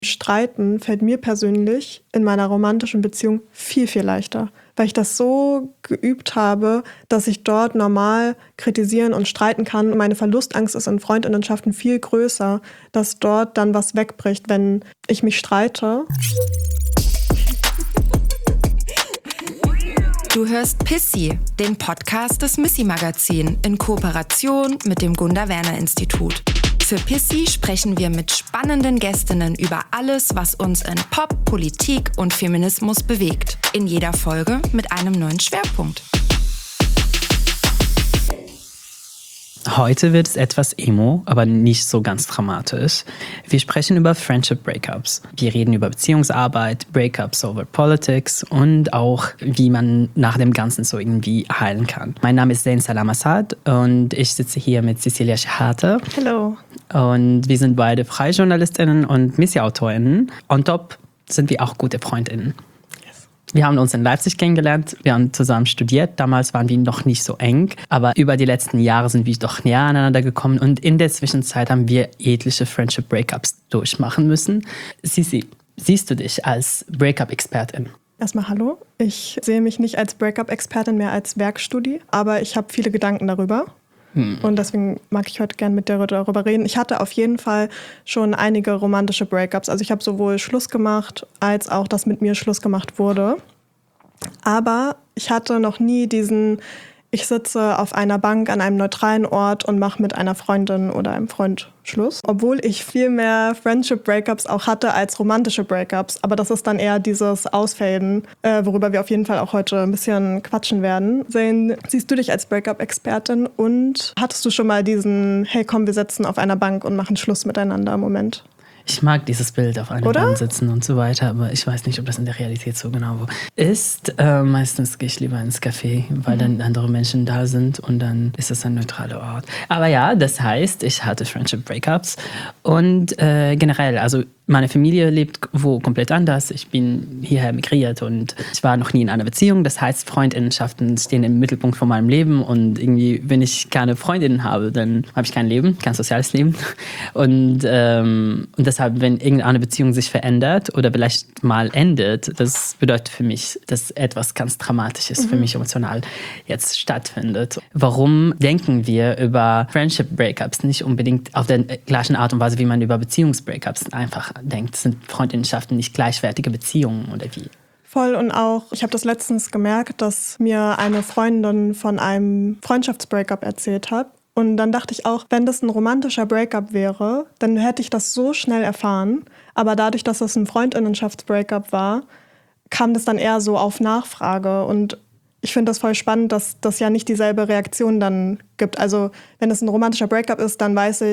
Streiten fällt mir persönlich in meiner romantischen Beziehung viel, viel leichter, weil ich das so geübt habe, dass ich dort normal kritisieren und streiten kann. Meine Verlustangst ist in Freundinnenschaften viel größer, dass dort dann was wegbricht, wenn ich mich streite. Du hörst Pissy, den Podcast des Missy-Magazin in Kooperation mit dem Gunda-Werner-Institut. Für Pissy sprechen wir mit spannenden Gästinnen über alles, was uns in Pop, Politik und Feminismus bewegt. In jeder Folge mit einem neuen Schwerpunkt. Heute wird es etwas emo, aber nicht so ganz dramatisch. Wir sprechen über Friendship Breakups. Wir reden über Beziehungsarbeit, Breakups over Politics und auch, wie man nach dem Ganzen so irgendwie heilen kann. Mein Name ist Zain Salam Assad und ich sitze hier mit Cecilia Shehata. Hallo. Und wir sind beide freie JournalistInnen und Missy-AutorInnen. On top sind wir auch gute FreundInnen. Wir haben uns in Leipzig kennengelernt, wir haben zusammen studiert. Damals waren wir noch nicht so eng, aber über die letzten Jahre sind wir doch näher aneinander gekommen und in der Zwischenzeit haben wir etliche Friendship-Breakups durchmachen müssen. Sisi, siehst du dich als Breakup-Expertin? Erstmal hallo. Ich sehe mich nicht als Breakup-Expertin, mehr als Werkstudie, aber ich habe viele Gedanken darüber. Und deswegen mag ich heute gerne mit dir darüber reden. Ich hatte auf jeden Fall schon einige romantische Breakups. Also ich habe sowohl Schluss gemacht, als auch, dass mit mir Schluss gemacht wurde. Aber ich hatte noch nie ich sitze auf einer Bank an einem neutralen Ort und mache mit einer Freundin oder einem Freund Schluss. Obwohl ich viel mehr Friendship-Breakups auch hatte als romantische Breakups. Aber das ist dann eher dieses Ausfaden, worüber wir auf jeden Fall auch heute ein bisschen quatschen werden. Zain, siehst du dich als Breakup-Expertin und hattest du schon mal diesen, hey komm, wir sitzen auf einer Bank und machen Schluss miteinander Moment? Ich mag dieses Bild auf einer Oder? Bank sitzen und so weiter, aber ich weiß nicht, ob das in der Realität so genau ist. Meistens gehe ich lieber ins Café, weil dann andere Menschen da sind und dann ist es ein neutraler Ort. Aber ja, das heißt, ich hatte Friendship Breakups und generell, also meine Familie lebt komplett anders. Ich bin hierher migriert und ich war noch nie in einer Beziehung. Das heißt, Freundinnenschaften stehen im Mittelpunkt von meinem Leben und irgendwie, wenn ich keine Freundinnen habe, dann habe ich kein Leben, kein soziales Leben. Und deshalb, wenn irgendeine Beziehung sich verändert oder vielleicht mal endet, das bedeutet für mich, dass etwas ganz Dramatisches für mich emotional jetzt stattfindet. Warum denken wir über Friendship Breakups nicht unbedingt auf der gleichen Art und Weise, wie man über Beziehungsbreakups einfach denkt? Sind Freundschaften nicht gleichwertige Beziehungen oder wie? Voll, und auch, ich habe das letztens gemerkt, dass mir eine Freundin von einem Freundschaftsbreakup erzählt hat. Und dann dachte ich auch, wenn das ein romantischer Breakup wäre, dann hätte ich das so schnell erfahren. Aber dadurch, dass es ein Freundinnenschafts-Breakup war, kam das dann eher so auf Nachfrage. Und ich finde das voll spannend, dass das ja nicht dieselbe Reaktion dann gibt. Also wenn es ein romantischer Breakup ist, dann weiß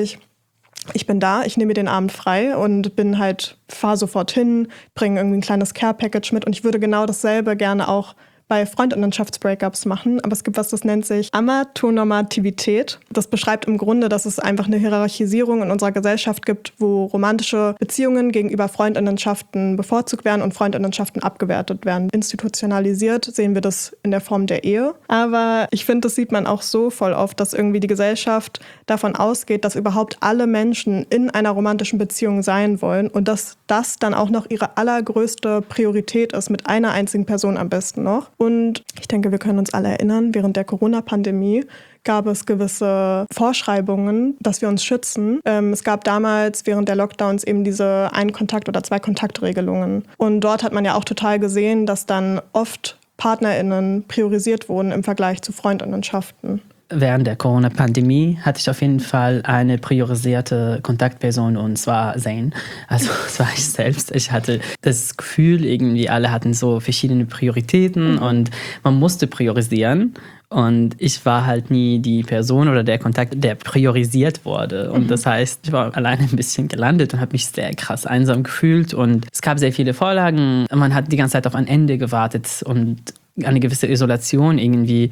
ich bin da, ich nehme mir den Abend frei und fahre sofort hin, bringe irgendwie ein kleines Care-Package mit und ich würde genau dasselbe gerne auch bei Freundinnenschafts-Breakups machen. Aber es gibt was, das nennt sich Amatonormativität. Das beschreibt im Grunde, dass es einfach eine Hierarchisierung in unserer Gesellschaft gibt, wo romantische Beziehungen gegenüber Freundinnenschaften bevorzugt werden und Freundinnenschaften abgewertet werden. Institutionalisiert sehen wir das in der Form der Ehe. Aber ich finde, das sieht man auch so voll oft, dass irgendwie die Gesellschaft davon ausgeht, dass überhaupt alle Menschen in einer romantischen Beziehung sein wollen und dass das dann auch noch ihre allergrößte Priorität ist, mit einer einzigen Person am besten noch. Und ich denke, wir können uns alle erinnern, während der Corona-Pandemie gab es gewisse Vorschreibungen, dass wir uns schützen. Es gab damals während der Lockdowns eben diese Ein-Kontakt- oder Zwei-Kontakt-Regelungen. Und dort hat man ja auch total gesehen, dass dann oft PartnerInnen priorisiert wurden im Vergleich zu Freundinnenschaften. Während der Corona-Pandemie hatte ich auf jeden Fall eine priorisierte Kontaktperson und zwar Zain. Also das war ich selbst. Ich hatte das Gefühl, irgendwie alle hatten so verschiedene Prioritäten und man musste priorisieren. Und ich war halt nie die Person oder der Kontakt, der priorisiert wurde. Und das heißt, ich war alleine ein bisschen gelandet und habe mich sehr krass einsam gefühlt. Und es gab sehr viele Vorlagen. Man hat die ganze Zeit auf ein Ende gewartet und eine gewisse Isolation irgendwie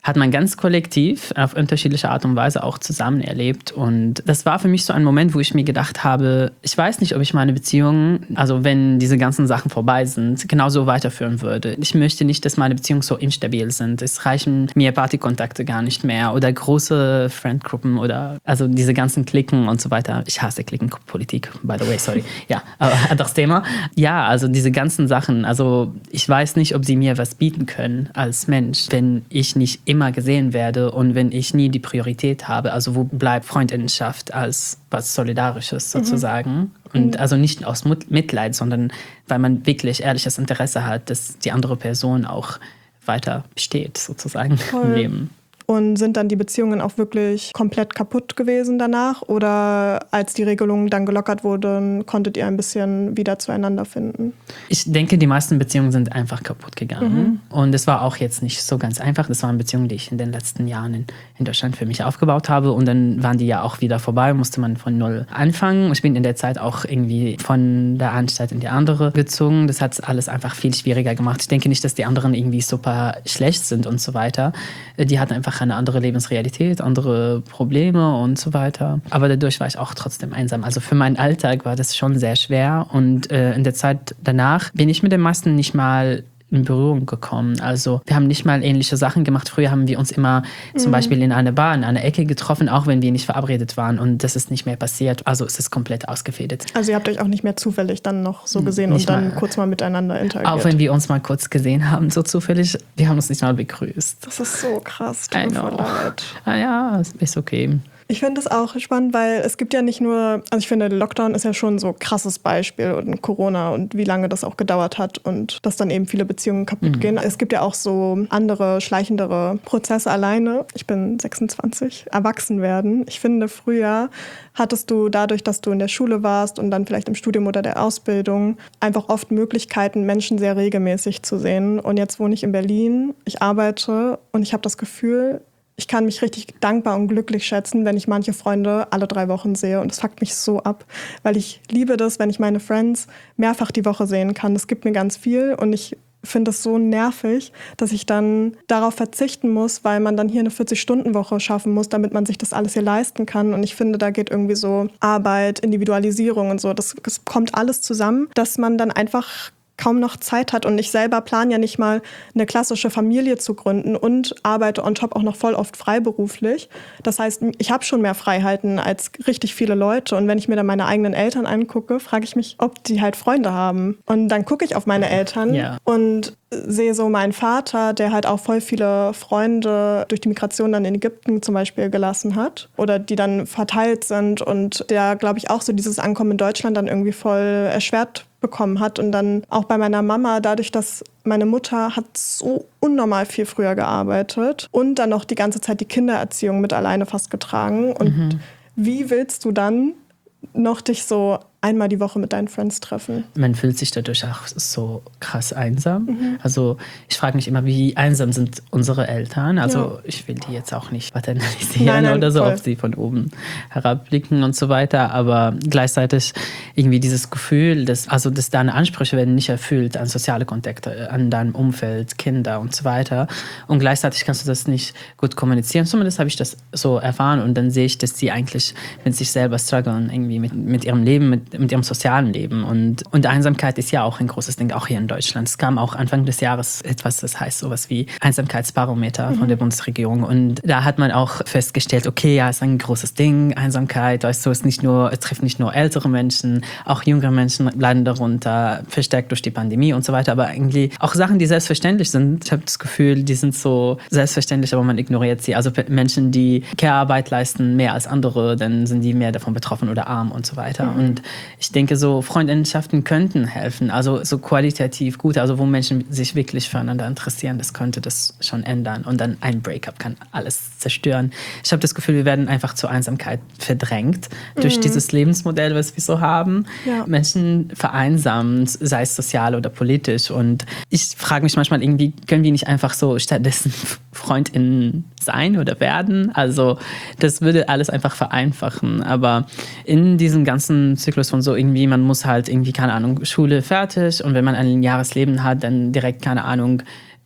hat man ganz kollektiv auf unterschiedliche Art und Weise auch zusammen erlebt. Und das war für mich so ein Moment, wo ich mir gedacht habe, ich weiß nicht, ob ich meine Beziehung, also wenn diese ganzen Sachen vorbei sind, genauso weiterführen würde. Ich möchte nicht, dass meine Beziehungen so instabil sind. Es reichen mir Partykontakte gar nicht mehr oder große Friendgruppen oder also diese ganzen Klicken und so weiter. Ich hasse Klickenpolitik, by the way, sorry. Ja, aber das Thema. Ja, also diese ganzen Sachen. Also ich weiß nicht, ob sie mir was bieten können als Mensch, wenn ich nicht immer gesehen werde und wenn ich nie die Priorität habe. Also wo bleibt Freundinnenschaft als was Solidarisches sozusagen? Und also nicht aus Mitleid, sondern weil man wirklich ehrliches Interesse hat, dass die andere Person auch weiter besteht sozusagen im Leben. Und sind dann die Beziehungen auch wirklich komplett kaputt gewesen danach? Oder als die Regelungen dann gelockert wurden, konntet ihr ein bisschen wieder zueinander finden? Ich denke, die meisten Beziehungen sind einfach kaputt gegangen. Und es war auch jetzt nicht so ganz einfach. Das waren Beziehungen, die ich in den letzten Jahren in Deutschland für mich aufgebaut habe. Und dann waren die ja auch wieder vorbei, musste man von null anfangen. Ich bin in der Zeit auch irgendwie von der einen Stadt in die andere gezogen. Das hat alles einfach viel schwieriger gemacht. Ich denke nicht, dass die anderen irgendwie super schlecht sind und so weiter. Die hatten einfach eine andere Lebensrealität, andere Probleme und so weiter. Aber dadurch war ich auch trotzdem einsam. Also für meinen Alltag war das schon sehr schwer. Und in der Zeit danach bin ich mit den meisten nicht mal in Berührung gekommen. Also wir haben nicht mal ähnliche Sachen gemacht. Früher haben wir uns immer zum Beispiel in einer Bar, in einer Ecke getroffen, auch wenn wir nicht verabredet waren. Und das ist nicht mehr passiert. Also es ist komplett ausgefädelt. Also ihr habt euch auch nicht mehr zufällig dann noch so gesehen und dann kurz mal miteinander interagiert? Auch wenn wir uns mal kurz gesehen haben, so zufällig, wir haben uns nicht mal begrüßt. Das ist so krass. Tut mir voll leid. Ja, ist okay. Ich finde das auch spannend, weil es gibt ja nicht nur, also ich finde, der Lockdown ist ja schon so ein krasses Beispiel und Corona und wie lange das auch gedauert hat und dass dann eben viele Beziehungen kaputt gehen. Es gibt ja auch so andere, schleichendere Prozesse alleine. Ich bin 26, erwachsen werden. Ich finde, früher hattest du dadurch, dass du in der Schule warst und dann vielleicht im Studium oder der Ausbildung, einfach oft Möglichkeiten, Menschen sehr regelmäßig zu sehen. Und jetzt wohne ich in Berlin, ich arbeite und ich habe das Gefühl, ich kann mich richtig dankbar und glücklich schätzen, wenn ich manche Freunde alle 3 Wochen sehe. Und das fuckt mich so ab, weil ich liebe das, wenn ich meine Friends mehrfach die Woche sehen kann. Das gibt mir ganz viel und ich finde es so nervig, dass ich dann darauf verzichten muss, weil man dann hier eine 40-Stunden-Woche schaffen muss, damit man sich das alles hier leisten kann. Und ich finde, da geht irgendwie so Arbeit, Individualisierung und so. Das kommt alles zusammen, dass man dann einfach kaum noch Zeit hat. Und ich selber plane ja nicht mal, eine klassische Familie zu gründen und arbeite on top auch noch voll oft freiberuflich. Das heißt, ich habe schon mehr Freiheiten als richtig viele Leute. Und wenn ich mir dann meine eigenen Eltern angucke, frage ich mich, ob die halt Freunde haben. Und dann gucke ich auf meine Eltern und sehe so meinen Vater, der halt auch voll viele Freunde durch die Migration dann in Ägypten zum Beispiel gelassen hat oder die dann verteilt sind und der, glaube ich, auch so dieses Ankommen in Deutschland dann irgendwie voll erschwert bekommen hat. Und dann auch bei meiner Mama, dadurch, dass meine Mutter hat so unnormal viel früher gearbeitet und dann noch die ganze Zeit die Kindererziehung mit alleine fast getragen. Und wie willst du dann noch dich so einmal die Woche mit deinen Friends treffen? Man fühlt sich dadurch auch so krass einsam. Also ich frage mich immer, wie einsam sind unsere Eltern? Also ich will die jetzt auch nicht paternalisieren oder so, ob sie von oben herabblicken und so weiter. Aber gleichzeitig irgendwie dieses Gefühl, dass deine Ansprüche werden nicht erfüllt an soziale Kontakte, an deinem Umfeld, Kinder und so weiter. Und gleichzeitig kannst du das nicht gut kommunizieren. Zumindest habe ich das so erfahren. Und dann sehe ich, dass sie eigentlich mit sich selber strugglen, irgendwie mit ihrem Leben, mit ihrem sozialen Leben. Und Einsamkeit ist ja auch ein großes Ding, auch hier in Deutschland. Es kam auch Anfang des Jahres etwas, das heißt sowas wie Einsamkeitsbarometer von der Bundesregierung. Und da hat man auch festgestellt, okay, ja, ist ein großes Ding, Einsamkeit. Weißt du, es trifft nicht nur ältere Menschen, auch jüngere Menschen leiden darunter, verstärkt durch die Pandemie und so weiter. Aber irgendwie auch Sachen, die selbstverständlich sind. Ich habe das Gefühl, die sind so selbstverständlich, aber man ignoriert sie. Also Menschen, die Care-Arbeit leisten, mehr als andere, dann sind die mehr davon betroffen oder arm und so weiter. Und ich denke, so Freundschaften könnten helfen, also so qualitativ gut, also wo Menschen sich wirklich füreinander interessieren, das könnte das schon ändern. Und dann ein Breakup kann alles zerstören. Ich habe das Gefühl, wir werden einfach zur Einsamkeit verdrängt durch dieses Lebensmodell, was wir so haben. Ja. Menschen vereinsamen, sei es sozial oder politisch. Und ich frage mich manchmal irgendwie, können wir nicht einfach so stattdessen FreundInnen sein oder werden? Also das würde alles einfach vereinfachen. Aber in diesem ganzen Zyklus von so irgendwie, man muss halt irgendwie, keine Ahnung, Schule fertig und wenn man ein Jahresleben hat, dann direkt, keine Ahnung,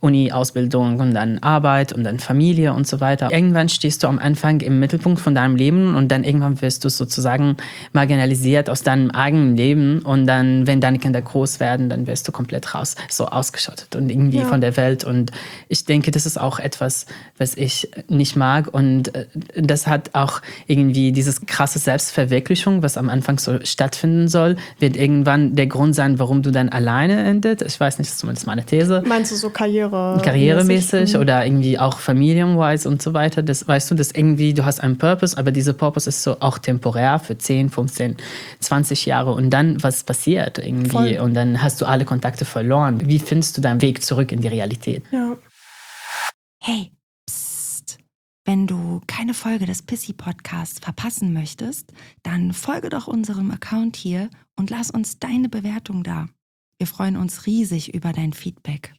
Uni, Ausbildung und dann Arbeit und dann Familie und so weiter. Irgendwann stehst du am Anfang im Mittelpunkt von deinem Leben und dann irgendwann wirst du sozusagen marginalisiert aus deinem eigenen Leben und dann, wenn deine Kinder groß werden, dann wirst du komplett raus, so ausgeschottet und irgendwie von der Welt. Und ich denke, das ist auch etwas, was ich nicht mag und das hat auch irgendwie dieses krasse Selbstverwirklichung, was am Anfang so stattfinden soll, wird irgendwann der Grund sein, warum du dann alleine endet. Ich weiß nicht, das ist zumindest meine These. Meinst du so Karrieremäßig oder irgendwie auch familienwise und so weiter. Das weißt du, dass irgendwie du hast einen Purpose, aber dieser Purpose ist so auch temporär für 10, 15, 20 Jahre und dann was passiert irgendwie. Voll. Und dann hast du alle Kontakte verloren. Wie findest du deinen Weg zurück in die Realität? Ja. Hey, psst. Wenn du keine Folge des Pissy-Podcasts verpassen möchtest, dann folge doch unserem Account hier und lass uns deine Bewertung da. Wir freuen uns riesig über dein Feedback.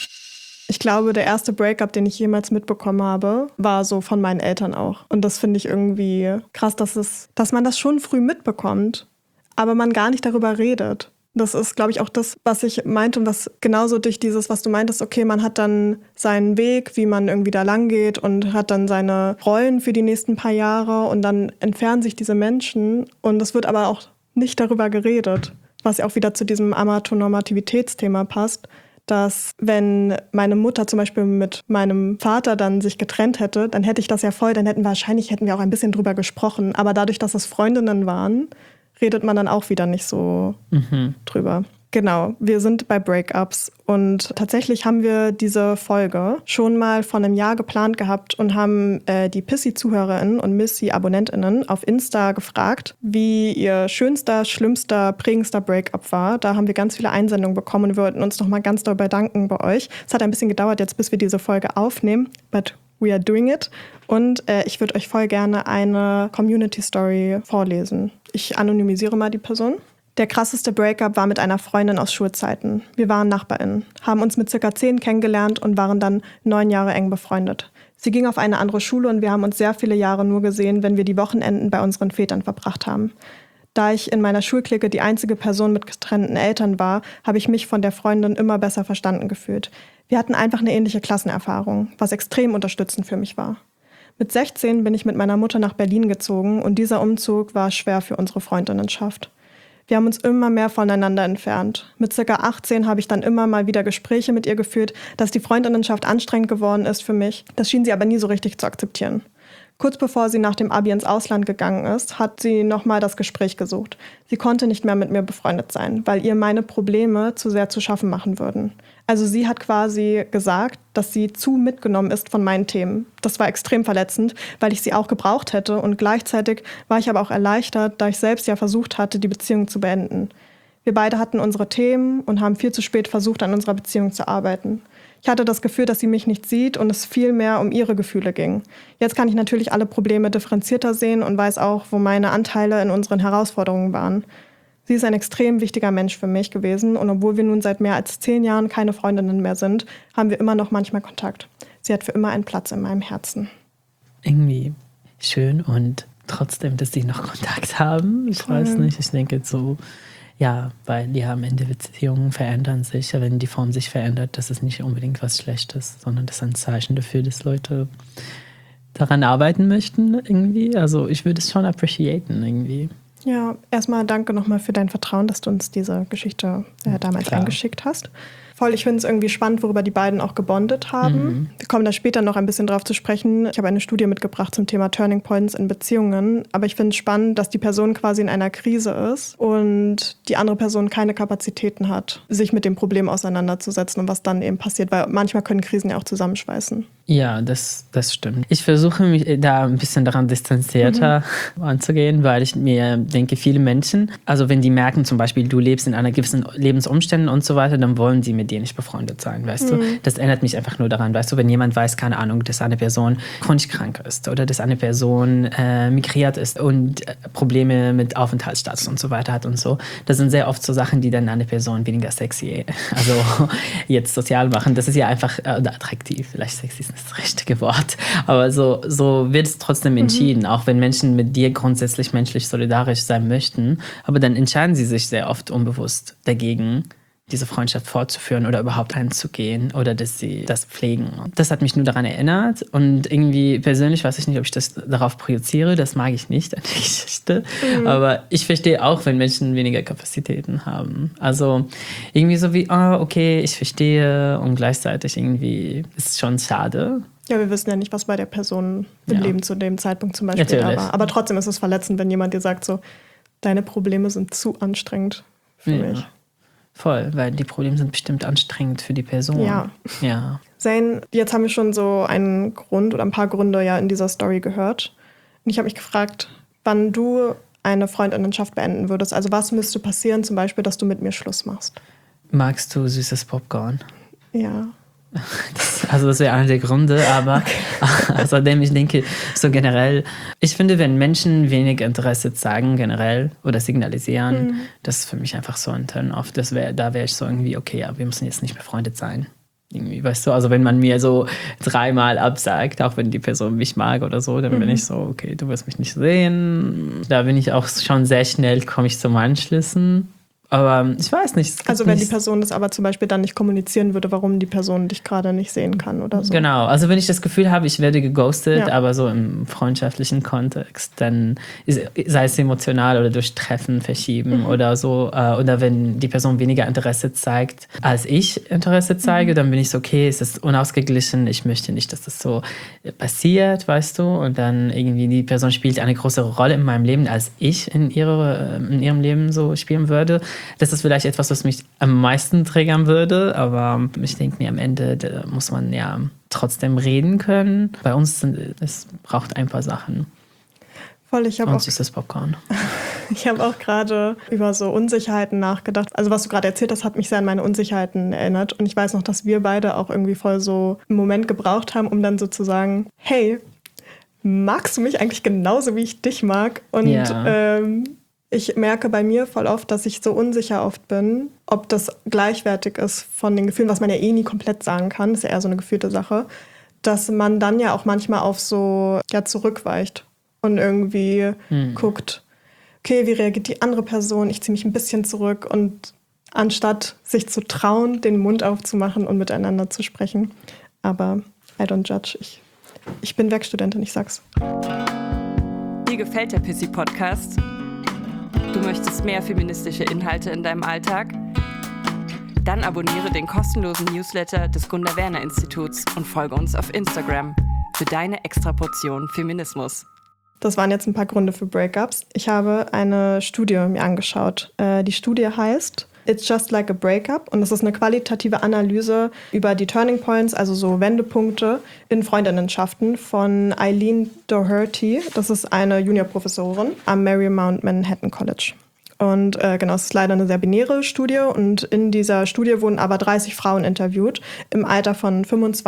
Ich glaube, der erste Breakup, den ich jemals mitbekommen habe, war so von meinen Eltern auch. Und das finde ich irgendwie krass, dass man das schon früh mitbekommt, aber man gar nicht darüber redet. Das ist, glaube ich, auch das, was ich meinte und was genauso durch dieses, was du meintest, okay, man hat dann seinen Weg, wie man irgendwie da lang geht und hat dann seine Rollen für die nächsten paar Jahre und dann entfernen sich diese Menschen und es wird aber auch nicht darüber geredet, was ja auch wieder zu diesem Amatonormativitätsthema passt, dass wenn meine Mutter zum Beispiel mit meinem Vater dann sich getrennt hätte, dann hätte ich das ja voll, dann hätten wir auch ein bisschen drüber gesprochen. Aber dadurch, dass es Freundinnen waren, redet man dann auch wieder nicht so drüber. Genau, wir sind bei Breakups und tatsächlich haben wir diese Folge schon mal vor einem Jahr geplant gehabt und haben die Pissy-ZuhörerInnen und Missy-AbonnentInnen auf Insta gefragt, wie ihr schönster, schlimmster, prägendster Breakup war. Da haben wir ganz viele Einsendungen bekommen und wir wollten uns nochmal ganz doll bedanken bei euch. Es hat ein bisschen gedauert jetzt, bis wir diese Folge aufnehmen, but we are doing it. Und ich würde euch voll gerne eine Community-Story vorlesen. Ich anonymisiere mal die Person. Der krasseste Breakup war mit einer Freundin aus Schulzeiten. Wir waren NachbarInnen, haben uns mit ca. 10 kennengelernt und waren dann 9 Jahre eng befreundet. Sie ging auf eine andere Schule und wir haben uns sehr viele Jahre nur gesehen, wenn wir die Wochenenden bei unseren Vätern verbracht haben. Da ich in meiner Schulklicke die einzige Person mit getrennten Eltern war, habe ich mich von der Freundin immer besser verstanden gefühlt. Wir hatten einfach eine ähnliche Klassenerfahrung, was extrem unterstützend für mich war. Mit 16 bin ich mit meiner Mutter nach Berlin gezogen und dieser Umzug war schwer für unsere Freundinnenschaft. Wir haben uns immer mehr voneinander entfernt. Mit ca. 18 habe ich dann immer mal wieder Gespräche mit ihr geführt, dass die Freundinnenschaft anstrengend geworden ist für mich. Das schien sie aber nie so richtig zu akzeptieren. Kurz bevor sie nach dem Abi ins Ausland gegangen ist, hat sie nochmal das Gespräch gesucht. Sie konnte nicht mehr mit mir befreundet sein, weil ihr meine Probleme zu sehr zu schaffen machen würden. Also sie hat quasi gesagt, dass sie zu mitgenommen ist von meinen Themen. Das war extrem verletzend, weil ich sie auch gebraucht hätte und gleichzeitig war ich aber auch erleichtert, da ich selbst ja versucht hatte, die Beziehung zu beenden. Wir beide hatten unsere Themen und haben viel zu spät versucht, an unserer Beziehung zu arbeiten. Ich hatte das Gefühl, dass sie mich nicht sieht und es viel mehr um ihre Gefühle ging. Jetzt kann ich natürlich alle Probleme differenzierter sehen und weiß auch, wo meine Anteile in unseren Herausforderungen waren. Sie ist ein extrem wichtiger Mensch für mich gewesen und obwohl wir nun seit mehr als 10 Jahren keine Freundinnen mehr sind, haben wir immer noch manchmal Kontakt. Sie hat für immer einen Platz in meinem Herzen. Irgendwie schön und trotzdem, dass die noch Kontakt haben. Ich weiß nicht, ich denke so, ja, weil die am Ende Beziehungen verändern sich. Wenn die Form sich verändert, das ist nicht unbedingt was Schlechtes, sondern das ist ein Zeichen dafür, dass Leute daran arbeiten möchten irgendwie. Also ich würde es schon appreciaten irgendwie. Ja, erstmal danke nochmal für dein Vertrauen, dass du uns diese Geschichte damals eingeschickt hast. Voll, ich finde es irgendwie spannend, worüber die beiden auch gebondet haben. Wir kommen da später noch ein bisschen drauf zu sprechen. Ich habe eine Studie mitgebracht zum Thema Turning Points in Beziehungen. Aber ich finde es spannend, dass die Person quasi in einer Krise ist und die andere Person keine Kapazitäten hat, sich mit dem Problem auseinanderzusetzen und was dann eben passiert. Weil manchmal können Krisen ja auch zusammenschweißen. Ja, das stimmt. Ich versuche mich da ein bisschen daran distanzierter anzugehen, weil ich mir denke, viele Menschen, also wenn die merken zum Beispiel, du lebst in einer gewissen Lebensumständen und so weiter, dann wollen sie mit dir nicht befreundet sein, weißt du? Das erinnert mich einfach nur daran, weißt du, wenn jemand weiß, keine Ahnung, dass eine Person chronisch krank ist oder dass eine Person migriert ist und Probleme mit Aufenthaltsstatus und so weiter hat und so, das sind sehr oft so Sachen, die dann eine Person weniger sexy, also jetzt sozial machen. Das ist ja einfach oder attraktiv, vielleicht sexy ist das richtige Wort, aber so wird es trotzdem entschieden, auch wenn Menschen mit dir grundsätzlich menschlich solidarisch sein möchten, aber dann entscheiden sie sich sehr oft unbewusst dagegen, diese Freundschaft fortzuführen oder überhaupt einzugehen oder dass sie das pflegen. Das hat mich nur daran erinnert und irgendwie persönlich weiß ich nicht, ob ich das darauf projiziere, das mag ich nicht an die Geschichte, aber ich verstehe auch, wenn Menschen weniger Kapazitäten haben. Also irgendwie so wie, okay, ich verstehe und gleichzeitig irgendwie ist es schon schade. Ja, wir wissen ja nicht, was bei der Person im Leben zu dem Zeitpunkt zum Beispiel da war. Aber trotzdem ist es verletzend, wenn jemand dir sagt so, deine Probleme sind zu anstrengend für mich. Voll, weil die Probleme sind bestimmt anstrengend für die Person. Ja. Zain, jetzt haben wir schon so einen Grund oder ein paar Gründe ja in dieser Story gehört. Und ich habe mich gefragt, wann du eine Freundinnenschaft beenden würdest. Also was müsste passieren, zum Beispiel, dass du mit mir Schluss machst? Magst du süßes Popcorn? Ja. Das wäre einer der Gründe, aber außerdem, ich denke, so generell, ich finde, wenn Menschen wenig Interesse zeigen, generell, oder signalisieren, das ist für mich einfach so ein Turn-off. Da wäre ich so irgendwie, okay, ja, wir müssen jetzt nicht befreundet sein. Irgendwie, weißt du, also wenn man mir so 3-mal absagt, auch wenn die Person mich mag oder so, dann bin ich so, okay, du wirst mich nicht sehen. Da bin ich auch schon sehr schnell, komme ich zum Anschließen. Aber ich weiß nicht. Also wenn die Person das aber zum Beispiel dann nicht kommunizieren würde, warum die Person dich gerade nicht sehen kann oder so. Genau, also wenn ich das Gefühl habe, ich werde geghostet, aber so im freundschaftlichen Kontext, dann sei es emotional oder durch Treffen verschieben oder so. Oder wenn die Person weniger Interesse zeigt, als ich Interesse zeige, dann bin ich so, okay, es ist unausgeglichen, ich möchte nicht, dass das so passiert, weißt du. Und dann irgendwie die Person spielt eine größere Rolle in meinem Leben, als ich in ihrem Leben so spielen würde. Das ist vielleicht etwas, was mich am meisten triggern würde, aber ich denke mir, am Ende da muss man ja trotzdem reden können. Bei uns es braucht ein paar Sachen. Voll, ich habe auch süßes Popcorn. Ich habe auch gerade über so Unsicherheiten nachgedacht. Also was du gerade erzählt hast, hat mich sehr an meine Unsicherheiten erinnert. Und ich weiß noch, dass wir beide auch irgendwie voll so einen Moment gebraucht haben, um dann so zu sagen, hey, magst du mich eigentlich genauso, wie ich dich mag? Und ich merke bei mir voll oft, dass ich so unsicher oft bin, ob das gleichwertig ist von den Gefühlen, was man ja eh nie komplett sagen kann, das ist ja eher so eine gefühlte Sache, dass man dann ja auch manchmal auf so zurückweicht und irgendwie guckt, okay, wie reagiert die andere Person, ich ziehe mich ein bisschen zurück und anstatt sich zu trauen, den Mund aufzumachen und miteinander zu sprechen. Aber I don't judge, ich bin Werkstudentin, ich sag's. Dir gefällt der Pissy-Podcast? Du möchtest mehr feministische Inhalte in deinem Alltag? Dann abonniere den kostenlosen Newsletter des Gunda-Werner-Instituts und folge uns auf Instagram für deine Extraportion Feminismus. Das waren jetzt ein paar Gründe für Breakups. Ich habe eine Studie mir angeschaut. Die Studie heißt It's Just Like a Breakup und das ist eine qualitative Analyse über die Turning Points, also so Wendepunkte in Freundinnenschaften von Eileen Doherty. Das ist eine Juniorprofessorin am Marymount Manhattan College. Und genau, es ist leider eine sehr binäre Studie und in dieser Studie wurden aber 30 Frauen interviewt im Alter von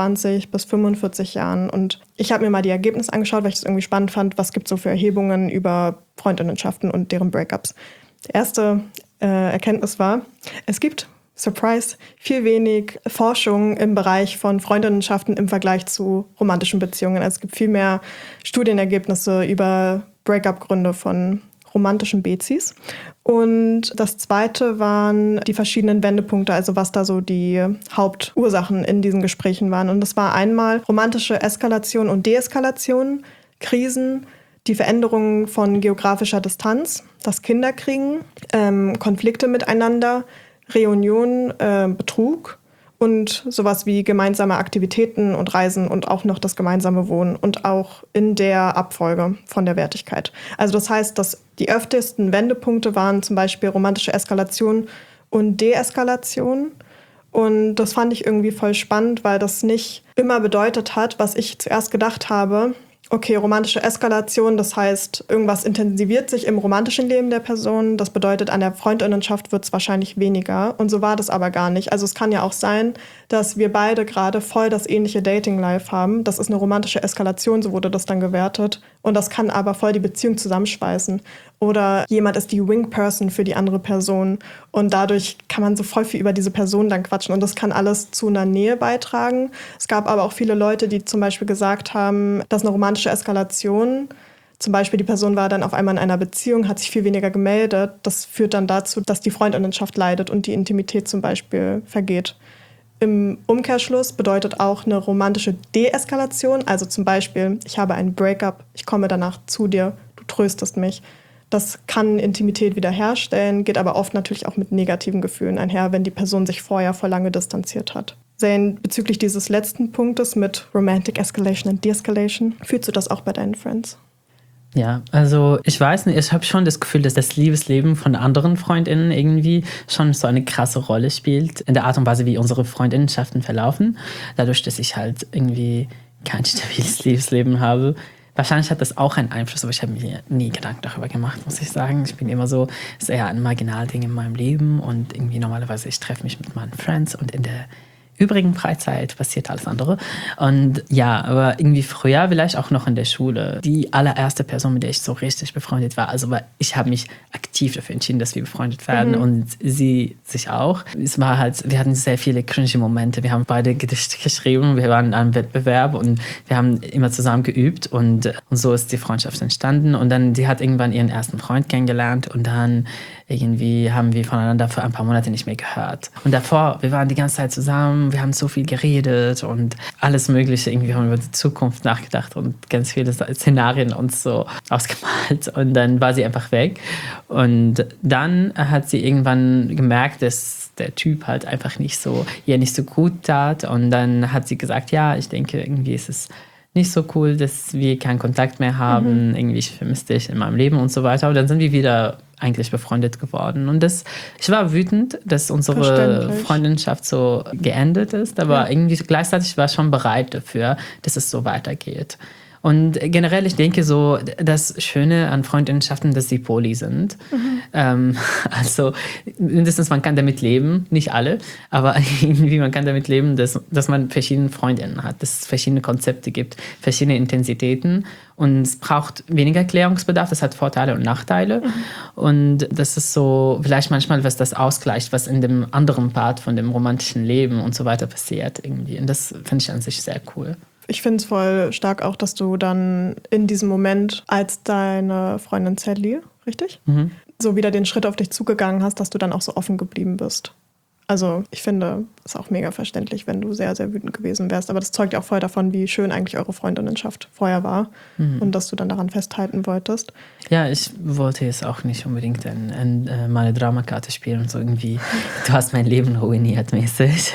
25 bis 45 Jahren. Und ich habe mir mal die Ergebnisse angeschaut, weil ich es irgendwie spannend fand, was gibt es so für Erhebungen über Freundinnenschaften und deren Breakups. Die erste Erkenntnis war, es gibt, Surprise, viel wenig Forschung im Bereich von Freundinnenschaften im Vergleich zu romantischen Beziehungen. Also es gibt viel mehr Studienergebnisse über Breakup-Gründe von romantischen Bezis. Und das zweite waren die verschiedenen Wendepunkte, also was da so die Hauptursachen in diesen Gesprächen waren. Und das war einmal romantische Eskalation und Deeskalation, Krisen, die Veränderung von geografischer Distanz, das Kinderkriegen, Konflikte miteinander, Reunion, Betrug und sowas wie gemeinsame Aktivitäten und Reisen und auch noch das gemeinsame Wohnen und auch in der Abfolge von der Wertigkeit. Also das heißt, dass die öftesten Wendepunkte waren zum Beispiel romantische Eskalation und Deeskalation. Und das fand ich irgendwie voll spannend, weil das nicht immer bedeutet hat, was ich zuerst gedacht habe, okay, romantische Eskalation, das heißt, irgendwas intensiviert sich im romantischen Leben der Person. Das bedeutet, an der Freundinnenschaft wird es wahrscheinlich weniger. Und so war das aber gar nicht. Also es kann ja auch sein, dass wir beide gerade voll das ähnliche Dating-Life haben. Das ist eine romantische Eskalation, so wurde das dann gewertet. Und das kann aber voll die Beziehung zusammenschweißen. Oder jemand ist die Wing-Person für die andere Person. Und dadurch kann man so voll viel über diese Person dann quatschen. Und das kann alles zu einer Nähe beitragen. Es gab aber auch viele Leute, die zum Beispiel gesagt haben, dass eine romantische Eskalation Zum Beispiel die Person war dann auf einmal in einer Beziehung, hat sich viel weniger gemeldet. Das führt dann dazu, dass die Freundinnenschaft leidet und die Intimität zum Beispiel vergeht. Im Umkehrschluss bedeutet auch eine romantische Deeskalation, also zum Beispiel, ich habe einen Breakup, ich komme danach zu dir, du tröstest mich. Das kann Intimität wiederherstellen, geht aber oft natürlich auch mit negativen Gefühlen einher, wenn die Person sich vorher vor lange distanziert hat. Zane, bezüglich dieses letzten Punktes mit Romantic Escalation and De-Escalation, fühlst du das auch bei deinen Friends? Ja, also ich weiß nicht, ich habe schon das Gefühl, dass das Liebesleben von anderen FreundInnen irgendwie schon so eine krasse Rolle spielt in der Art und Weise, wie unsere Freundinnenschaften verlaufen. Dadurch, dass ich halt irgendwie kein stabiles Liebesleben habe. Wahrscheinlich hat das auch einen Einfluss, aber ich habe mir nie Gedanken darüber gemacht, muss ich sagen. Ich bin immer so, es ist eher ein Marginalding in meinem Leben und irgendwie normalerweise, ich treffe mich mit meinen Friends und in der übrigen Freizeit passiert alles andere. Und ja, aber irgendwie früher, vielleicht auch noch in der Schule, die allererste Person, mit der ich so richtig befreundet war, also ich habe mich aktiv dafür entschieden, dass wir befreundet werden und sie sich auch. Es war halt, wir hatten sehr viele cringe Momente. Wir haben beide Gedichte geschrieben, wir waren in einem Wettbewerb und wir haben immer zusammen geübt und so ist die Freundschaft entstanden. Und dann, sie hat irgendwann ihren ersten Freund kennengelernt und dann irgendwie haben wir voneinander für ein paar Monate nicht mehr gehört. Und davor, wir waren die ganze Zeit zusammen, wir haben so viel geredet und alles Mögliche. Irgendwie haben wir über die Zukunft nachgedacht und ganz viele Szenarien uns so ausgemalt. Und dann war sie einfach weg. Und dann hat sie irgendwann gemerkt, dass der Typ halt einfach ihr nicht so gut tat. Und dann hat sie gesagt, ja, ich denke, irgendwie ist es nicht so cool, dass wir keinen Kontakt mehr haben. Irgendwie, ich vermisse dich in meinem Leben und so weiter. Und dann sind wir wieder eigentlich befreundet geworden. Und ich war wütend, dass unsere Freundschaft so geendet ist, aber irgendwie gleichzeitig war ich schon bereit dafür, dass es so weitergeht. Und generell, ich denke so, das Schöne an Freundschaften, dass sie poly sind. Also mindestens man kann damit leben, nicht alle, aber irgendwie man kann damit leben, dass man verschiedene Freundinnen hat, dass es verschiedene Konzepte gibt, verschiedene Intensitäten und es braucht weniger Klärungsbedarf, das hat Vorteile und Nachteile und das ist so vielleicht manchmal, was das ausgleicht, was in dem anderen Part von dem romantischen Leben und so weiter passiert irgendwie und das finde ich an sich sehr cool. Ich finde es voll stark auch, dass du dann in diesem Moment als deine Freundin Sally, richtig? So wieder den Schritt auf dich zugegangen hast, dass du dann auch so offen geblieben bist. Also ich finde, es ist auch mega verständlich, wenn du sehr, sehr wütend gewesen wärst. Aber das zeugt ja auch voll davon, wie schön eigentlich eure Freundinnenschaft vorher war und dass du dann daran festhalten wolltest. Ja, ich wollte jetzt auch nicht unbedingt meine Dramakarte spielen und so irgendwie, du hast mein Leben ruiniert mäßig.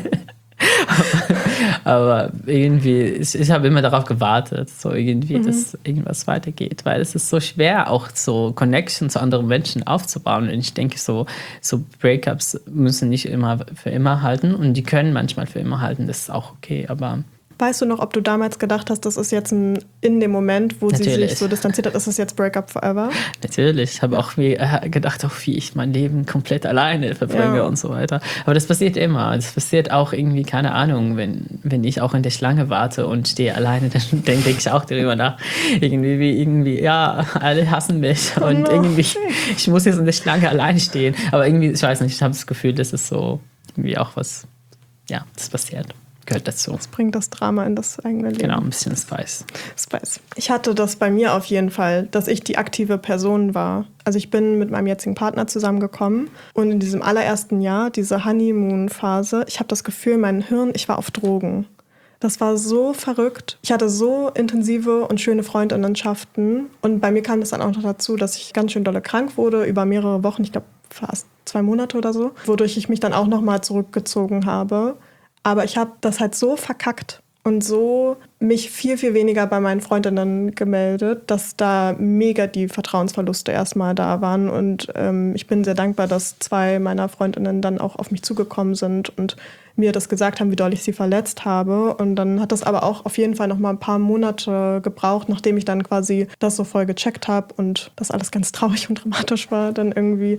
Aber irgendwie, ich habe immer darauf gewartet, so irgendwie, dass irgendwas weitergeht, weil es ist so schwer, auch so Connection zu anderen Menschen aufzubauen. Und ich denke, so Breakups müssen nicht immer für immer halten und die können manchmal für immer halten, das ist auch okay, aber... Weißt du noch, ob du damals gedacht hast, das ist jetzt in dem Moment, wo sie sich so distanziert hat, ist es jetzt Breakup forever? Natürlich. Ich habe auch gedacht, wie ich mein Leben komplett alleine verbringe und so weiter. Aber das passiert immer. Das passiert auch irgendwie, keine Ahnung, wenn ich auch in der Schlange warte und stehe alleine, dann denke ich auch darüber nach. Irgendwie, ja, alle hassen mich und irgendwie, ich muss jetzt in der Schlange alleine stehen. Aber irgendwie, ich weiß nicht, ich habe das Gefühl, das ist so irgendwie auch was, ja, das passiert. Gehört dazu. Das bringt das Drama in das eigene Leben. Genau, ein bisschen Spice. Ich hatte das bei mir auf jeden Fall, dass ich die aktive Person war. Also ich bin mit meinem jetzigen Partner zusammengekommen und in diesem allerersten Jahr, diese Honeymoon-Phase, ich habe das Gefühl, mein Hirn, ich war auf Drogen. Das war so verrückt. Ich hatte so intensive und schöne Freundinnenschaften. Und bei mir kam das dann auch noch dazu, dass ich ganz schön dolle krank wurde, über mehrere Wochen, ich glaube fast 2 Monate oder so, wodurch ich mich dann auch nochmal zurückgezogen habe. Aber ich habe das halt so verkackt und so mich viel, viel weniger bei meinen Freundinnen gemeldet, dass da mega die Vertrauensverluste erstmal da waren. Und ich bin sehr dankbar, dass 2 meiner Freundinnen dann auch auf mich zugekommen sind und mir das gesagt haben, wie doll ich sie verletzt habe. Und dann hat das aber auch auf jeden Fall noch mal ein paar Monate gebraucht, nachdem ich dann quasi das so voll gecheckt habe und das alles ganz traurig und dramatisch war, dann irgendwie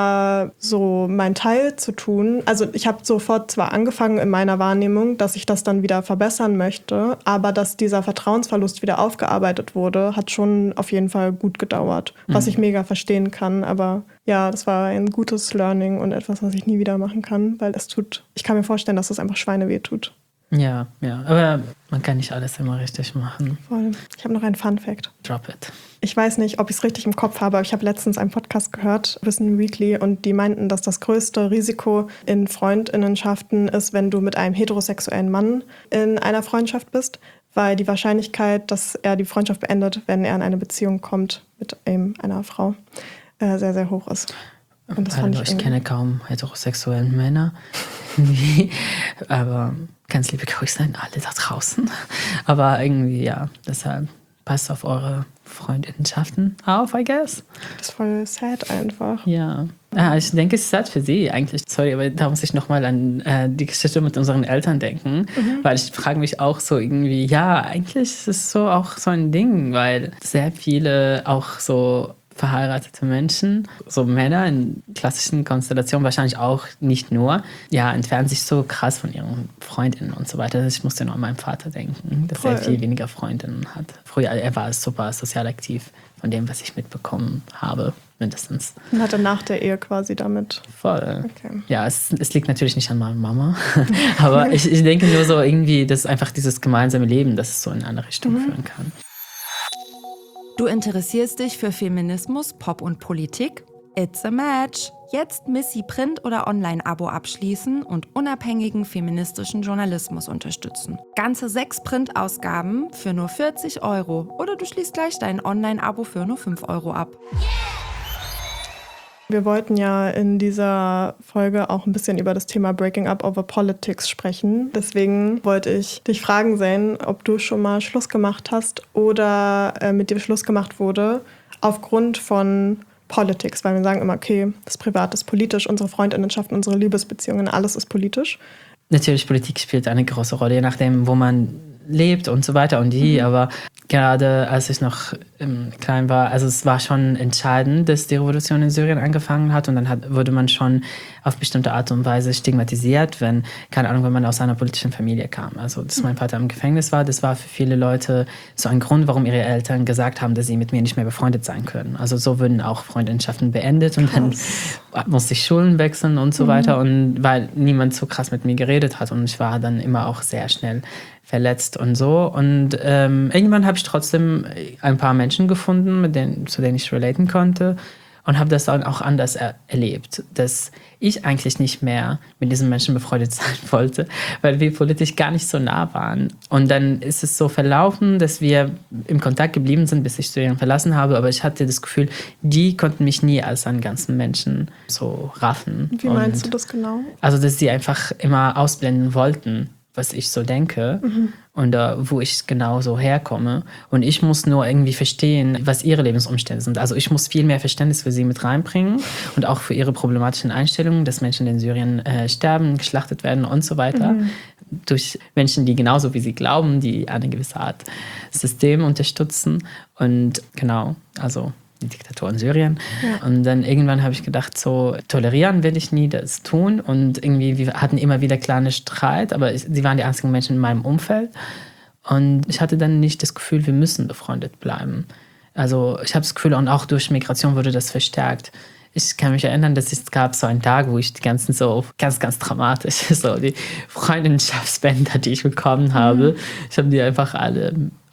da so mein Teil zu tun. Also ich habe sofort zwar angefangen in meiner Wahrnehmung, dass ich das dann wieder verbessern möchte, aber dass dieser Vertrauensverlust wieder aufgearbeitet wurde, hat schon auf jeden Fall gut gedauert, was ich mega verstehen kann. Aber ja, das war ein gutes Learning und etwas, was ich nie wieder machen kann, weil ich kann mir vorstellen, dass das einfach schweineweh tut. Ja, aber man kann nicht alles immer richtig machen. Voll. Ich habe noch einen Fun-Fact. Drop it. Ich weiß nicht, ob ich es richtig im Kopf habe, aber ich habe letztens einen Podcast gehört, Wissen Weekly, und die meinten, dass das größte Risiko in Freundinnenschaften ist, wenn du mit einem heterosexuellen Mann in einer Freundschaft bist, weil die Wahrscheinlichkeit, dass er die Freundschaft beendet, wenn er in eine Beziehung kommt mit einer Frau, sehr, sehr hoch ist. Und das fand Ich kenne kaum heterosexuelle Männer. Aber ganz liebe Grüße an alle da draußen. Aber irgendwie, ja, deshalb passt auf eure Freundinnenschaften auf, I guess. Das ist voll sad einfach. Ja. Ich denke, es ist sad für sie eigentlich. Sorry, aber da muss ich nochmal an die Geschichte mit unseren Eltern denken. Weil ich frage mich auch so irgendwie, ja, eigentlich ist es so auch so ein Ding, weil sehr viele auch so verheiratete Menschen, so Männer in klassischen Konstellationen wahrscheinlich auch nicht nur, ja, entfernen sich so krass von ihren Freundinnen und so weiter. Ich musste nur an meinen Vater denken, dass er viel weniger Freundinnen hat. Früher, er war super sozial aktiv, von dem, was ich mitbekommen habe, mindestens. Und hatte nach der Ehe quasi damit. Voll. Okay. Ja, es liegt natürlich nicht an meiner Mama, aber ich denke nur so irgendwie, dass einfach dieses gemeinsame Leben, dass es so in eine Richtung führen kann. Du interessierst dich für Feminismus, Pop und Politik? It's a match! Jetzt Missy Print- oder Online-Abo abschließen und unabhängigen feministischen Journalismus unterstützen. Ganze 6 Print-Ausgaben für nur 40 € oder du schließt gleich dein Online-Abo für nur 5 € ab. Wir wollten ja in dieser Folge auch ein bisschen über das Thema Breaking Up over Politics sprechen. Deswegen wollte ich dich fragen, Zain, ob du schon mal Schluss gemacht hast oder mit dir Schluss gemacht wurde aufgrund von Politics. Weil wir sagen immer, okay, das Privat ist politisch, unsere Freundinnenschaften, unsere Liebesbeziehungen, alles ist politisch. Natürlich, Politik spielt eine große Rolle, je nachdem, wo man lebt und so weiter und aber gerade als ich noch klein war, also es war schon entscheidend, dass die Revolution in Syrien angefangen hat und dann wurde man schon auf bestimmte Art und Weise stigmatisiert, wenn man aus einer politischen Familie kam. Also, dass mein Vater im Gefängnis war, das war für viele Leute so ein Grund, warum ihre Eltern gesagt haben, dass sie mit mir nicht mehr befreundet sein können. Also so würden auch Freundschaften beendet und dann musste ich Schulen wechseln und so weiter und weil niemand so krass mit mir geredet hat und ich war dann immer auch sehr schnell verletzt und so. Und irgendwann habe ich trotzdem ein paar Menschen gefunden, zu denen ich relaten konnte und habe das dann auch anders erlebt, dass ich eigentlich nicht mehr mit diesen Menschen befreundet sein wollte, weil wir politisch gar nicht so nah waren. Und dann ist es so verlaufen, dass wir im Kontakt geblieben sind, bis ich Syrien verlassen habe, aber ich hatte das Gefühl, die konnten mich nie als einen ganzen Menschen so raffen. Wie meinst du das genau? Also, dass sie einfach immer ausblenden wollten, was ich so denke und wo ich genau so herkomme. Und ich muss nur irgendwie verstehen, was ihre Lebensumstände sind. Also ich muss viel mehr Verständnis für sie mit reinbringen und auch für ihre problematischen Einstellungen, dass Menschen in Syrien sterben, geschlachtet werden und so weiter. Durch Menschen, die genauso wie sie glauben, die eine gewisse Art System unterstützen. Und genau, also die Diktatur in Syrien. Ja. Und dann irgendwann habe ich gedacht, so tolerieren will ich nie das tun. Und irgendwie, wir hatten immer wieder kleine Streit, aber sie waren die einzigen Menschen in meinem Umfeld. Und ich hatte dann nicht das Gefühl, wir müssen befreundet bleiben. Also ich habe das Gefühl, und auch durch Migration wurde das verstärkt. Ich kann mich erinnern, dass es gab so einen Tag, wo ich die ganzen so ganz, ganz dramatisch, so die Freundschaftsbänder, die ich bekommen habe, ich habe die einfach alle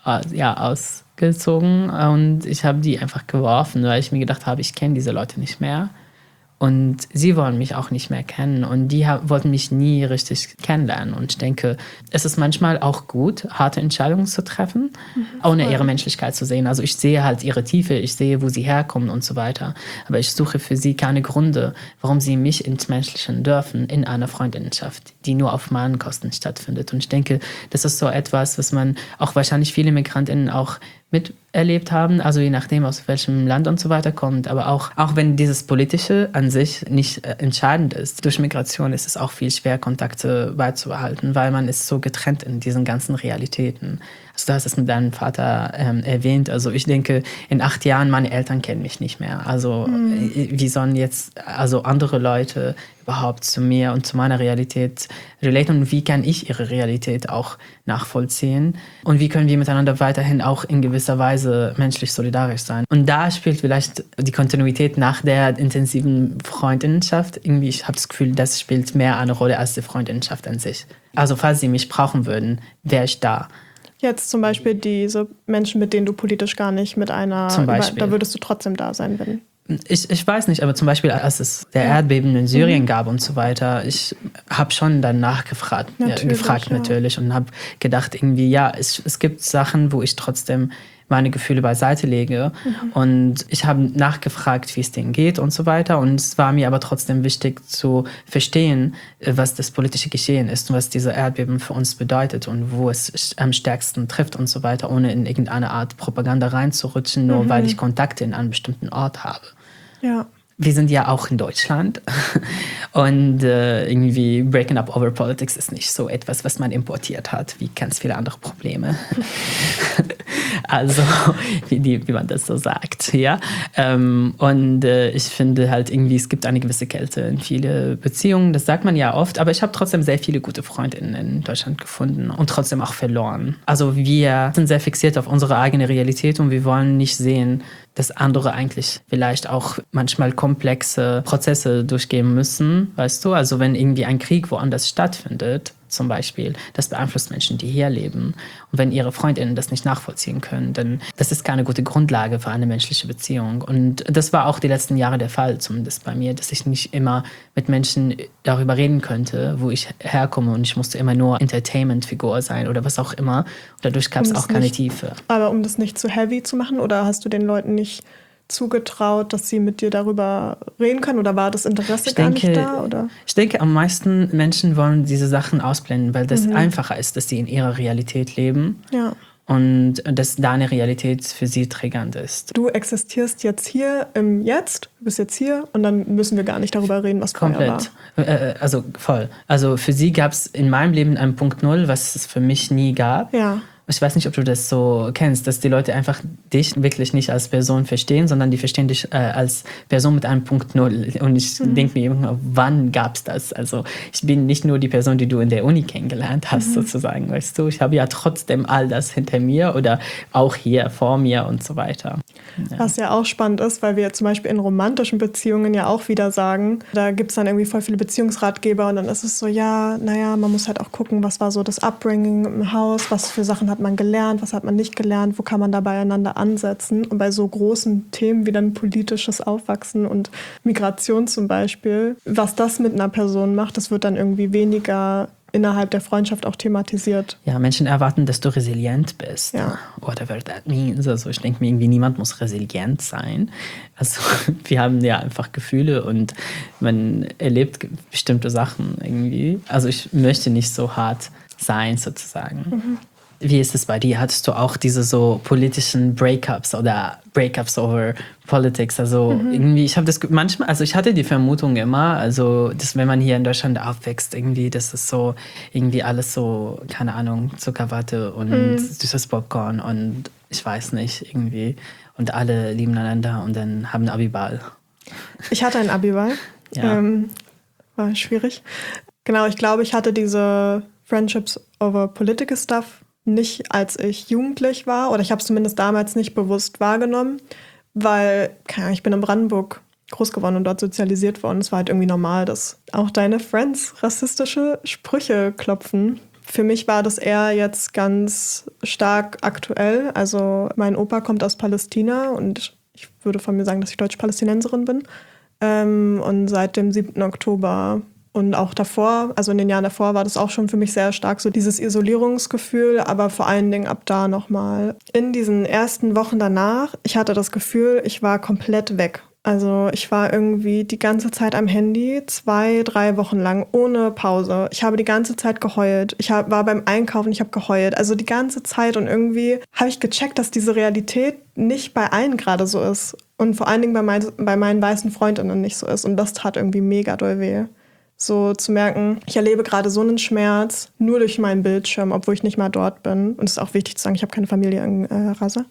ausgezogen und ich habe die einfach geworfen, weil ich mir gedacht habe, ich kenne diese Leute nicht mehr und sie wollen mich auch nicht mehr kennen und die wollten mich nie richtig kennenlernen und ich denke, es ist manchmal auch gut, harte Entscheidungen zu treffen, ohne ihre Menschlichkeit zu sehen. Also ich sehe halt ihre Tiefe, ich sehe, wo sie herkommen und so weiter, aber ich suche für sie keine Gründe, warum sie mich entmenschlichen dürfen in einer Freundinnenschaft, die nur auf meinen Kosten stattfindet. Und ich denke, das ist so etwas, was man auch wahrscheinlich viele MigrantInnen auch miterlebt haben, also je nachdem, aus welchem Land und so weiter kommt. Aber auch wenn dieses Politische an sich nicht entscheidend ist, durch Migration ist es auch viel schwer, Kontakte beizubehalten, weil man ist so getrennt in diesen ganzen Realitäten. Also du hast es mit deinem Vater erwähnt. Also ich denke, in 8 Jahren, meine Eltern kennen mich nicht mehr. Also wie sollen jetzt also andere Leute überhaupt zu mir und zu meiner Realität relaten und wie kann ich ihre Realität auch nachvollziehen und wie können wir miteinander weiterhin auch in gewisser Weise menschlich solidarisch sein. Und da spielt vielleicht die Kontinuität nach der intensiven Freundinnenschaft, irgendwie, ich habe das Gefühl, das spielt mehr eine Rolle als die Freundinnenschaft an sich. Also falls sie mich brauchen würden, wäre ich da. Jetzt zum Beispiel diese Menschen, mit denen du politisch gar nicht mit einer, da würdest du trotzdem da sein, wenn... Ich weiß nicht, aber zum Beispiel, als es der Erdbeben in Syrien gab und so weiter, ich habe schon danach gefragt natürlich und habe gedacht, irgendwie, ja, es gibt Sachen, wo ich trotzdem meine Gefühle beiseite lege und ich habe nachgefragt, wie es denen geht und so weiter und es war mir aber trotzdem wichtig zu verstehen, was das politische Geschehen ist und was diese Erdbeben für uns bedeutet und wo es am stärksten trifft und so weiter, ohne in irgendeine Art Propaganda reinzurutschen, nur weil ich Kontakte in einem bestimmten Ort habe. Ja. Wir sind ja auch in Deutschland und irgendwie Breaking Up over Politics ist nicht so etwas, was man importiert hat, wie ganz viele andere Probleme. Also, wie man das so sagt, ja. Ich finde halt irgendwie, es gibt eine gewisse Kälte in viele Beziehungen, das sagt man ja oft, aber ich habe trotzdem sehr viele gute Freundinnen in Deutschland gefunden und trotzdem auch verloren. Also wir sind sehr fixiert auf unsere eigene Realität und wir wollen nicht sehen, dass andere eigentlich vielleicht auch manchmal komplexe Prozesse durchgehen müssen, weißt du? Also wenn irgendwie ein Krieg woanders stattfindet, zum Beispiel, das beeinflusst Menschen, die hier leben. Und wenn ihre FreundInnen das nicht nachvollziehen können, dann das ist keine gute Grundlage für eine menschliche Beziehung. Und das war auch die letzten Jahre der Fall, zumindest bei mir, dass ich nicht immer mit Menschen darüber reden könnte, wo ich herkomme und ich musste immer nur Entertainment-Figur sein oder was auch immer. Und dadurch gab es auch keine Tiefe. Aber um das nicht zu heavy zu machen, oder hast du den Leuten nicht zugetraut, dass sie mit dir darüber reden können? Oder war das Interesse gar nicht da? Oder? Ich denke, am meisten Menschen wollen diese Sachen ausblenden, weil das einfacher ist, dass sie in ihrer Realität leben. Ja. Und dass deine Realität für sie triggernd ist. Du existierst jetzt hier im Jetzt, du bist jetzt hier und dann müssen wir gar nicht darüber reden, was vorher war. Also voll. Also für sie gab es in meinem Leben einen Punkt Null, was es für mich nie gab. Ja. Ich weiß nicht, ob du das so kennst, dass die Leute einfach dich wirklich nicht als Person verstehen, sondern die verstehen dich als Person mit einem Punkt Null. Und ich denke mir immer, wann gab es das? Also ich bin nicht nur die Person, die du in der Uni kennengelernt hast, sozusagen, weißt du. Ich habe ja trotzdem all das hinter mir oder auch hier vor mir und so weiter. Ja. Was ja auch spannend ist, weil wir zum Beispiel in romantischen Beziehungen ja auch wieder sagen, da gibt es dann irgendwie voll viele Beziehungsratgeber und dann ist es so, ja, naja, man muss halt auch gucken, was war so das Upbringing im Haus, was für Sachen hat man gelernt, was hat man nicht gelernt, wo kann man da beieinander ansetzen. Und bei so großen Themen wie dann politisches Aufwachsen und Migration zum Beispiel, was das mit einer Person macht, das wird dann irgendwie weniger innerhalb der Freundschaft auch thematisiert. Ja, Menschen erwarten, dass du resilient bist. Ja. Whatever that means. Also ich denke mir irgendwie, niemand muss resilient sein. Also wir haben ja einfach Gefühle und man erlebt bestimmte Sachen irgendwie. Also ich möchte nicht so hart sein sozusagen. Wie ist es bei dir? Hattest du auch diese so politischen Breakups oder Breakups over Politics? Also irgendwie, ich habe das manchmal, also ich hatte die Vermutung immer, also dass wenn man hier in Deutschland aufwächst, irgendwie, das ist so irgendwie alles so, keine Ahnung, Zuckerwatte und süßes Popcorn und ich weiß nicht, irgendwie und alle lieben einander und dann haben Abiball. Ich hatte ein Abiball. Ja. War schwierig. Genau, ich glaube, ich hatte diese Friendships over Political Stuff nicht, als ich jugendlich war, oder ich habe es zumindest damals nicht bewusst wahrgenommen, weil, keine Ahnung, ich bin in Brandenburg groß geworden und dort sozialisiert worden. Es war halt irgendwie normal, dass auch deine Friends rassistische Sprüche klopfen. Für mich war das eher jetzt ganz stark aktuell. Also mein Opa kommt aus Palästina und ich würde von mir sagen, dass ich Deutsch-Palästinenserin bin. Und seit dem 7. Oktober und auch davor, also in den Jahren davor, war das auch schon für mich sehr stark so dieses Isolierungsgefühl, aber vor allen Dingen ab da nochmal. In diesen ersten Wochen danach, ich hatte das Gefühl, ich war komplett weg. Also ich war irgendwie die ganze Zeit am Handy, 2-3 Wochen lang, ohne Pause. Ich habe die ganze Zeit geheult. Ich war beim Einkaufen, ich habe geheult. Also die ganze Zeit und irgendwie habe ich gecheckt, dass diese Realität nicht bei allen gerade so ist. Und vor allen Dingen bei meinen weißen Freundinnen nicht so ist. Und das tat irgendwie mega doll weh. So zu merken, ich erlebe gerade so einen Schmerz nur durch meinen Bildschirm, obwohl ich nicht mal dort bin. Und es ist auch wichtig zu sagen, ich habe keine Familie in Raza.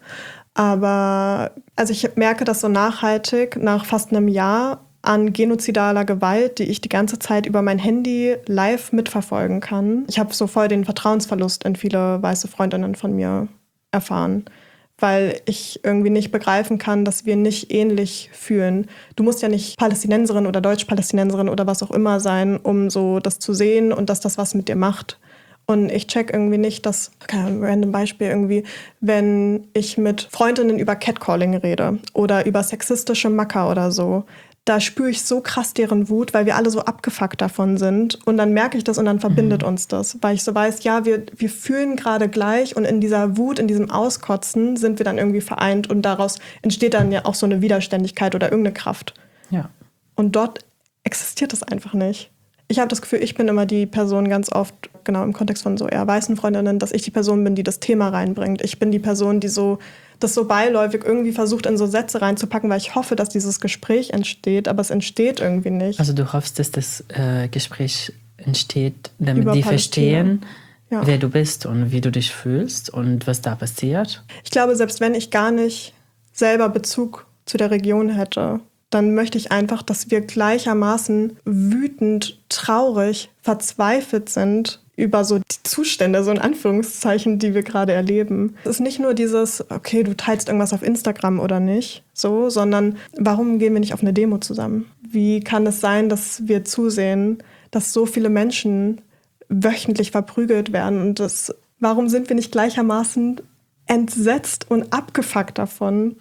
Aber also ich merke das so nachhaltig nach fast einem Jahr an genozidaler Gewalt, die ich die ganze Zeit über mein Handy live mitverfolgen kann. Ich habe so voll den Vertrauensverlust in viele weiße Freundinnen von mir erfahren, weil ich irgendwie nicht begreifen kann, dass wir nicht ähnlich fühlen. Du musst ja nicht Palästinenserin oder Deutsch-Palästinenserin oder was auch immer sein, um so das zu sehen und dass das was mit dir macht. Und ich check irgendwie nicht, dass, ein random Beispiel irgendwie, wenn ich mit Freundinnen über Catcalling rede oder über sexistische Macker oder so, da spüre ich so krass deren Wut, weil wir alle so abgefuckt davon sind. Und dann merke ich das und dann verbindet uns das. Weil ich so weiß, ja, wir fühlen gerade gleich und in dieser Wut, in diesem Auskotzen sind wir dann irgendwie vereint und daraus entsteht dann ja auch so eine Widerständigkeit oder irgendeine Kraft. Ja. Und dort existiert das einfach nicht. Ich habe das Gefühl, ich bin immer die Person ganz oft, genau im Kontext von so eher weißen Freundinnen, dass ich die Person bin, die das Thema reinbringt. Ich bin die Person, die so das so beiläufig irgendwie versucht, in so Sätze reinzupacken, weil ich hoffe, dass dieses Gespräch entsteht, aber es entsteht irgendwie nicht. Also du hoffst, dass das Gespräch entsteht, damit Über die Palästina. verstehen, Ja. wer du bist und wie du dich fühlst und was da passiert. Ich glaube, selbst wenn ich gar nicht selber Bezug zu der Region hätte, dann möchte ich einfach, dass wir gleichermaßen wütend, traurig, verzweifelt sind über so die Zustände, so in Anführungszeichen, die wir gerade erleben. Es ist nicht nur dieses, okay, du teilst irgendwas auf Instagram oder nicht, so, sondern warum gehen wir nicht auf eine Demo zusammen? Wie kann es sein, dass wir zusehen, dass so viele Menschen wöchentlich verprügelt werden? Und warum sind wir nicht gleichermaßen entsetzt und abgefuckt davon?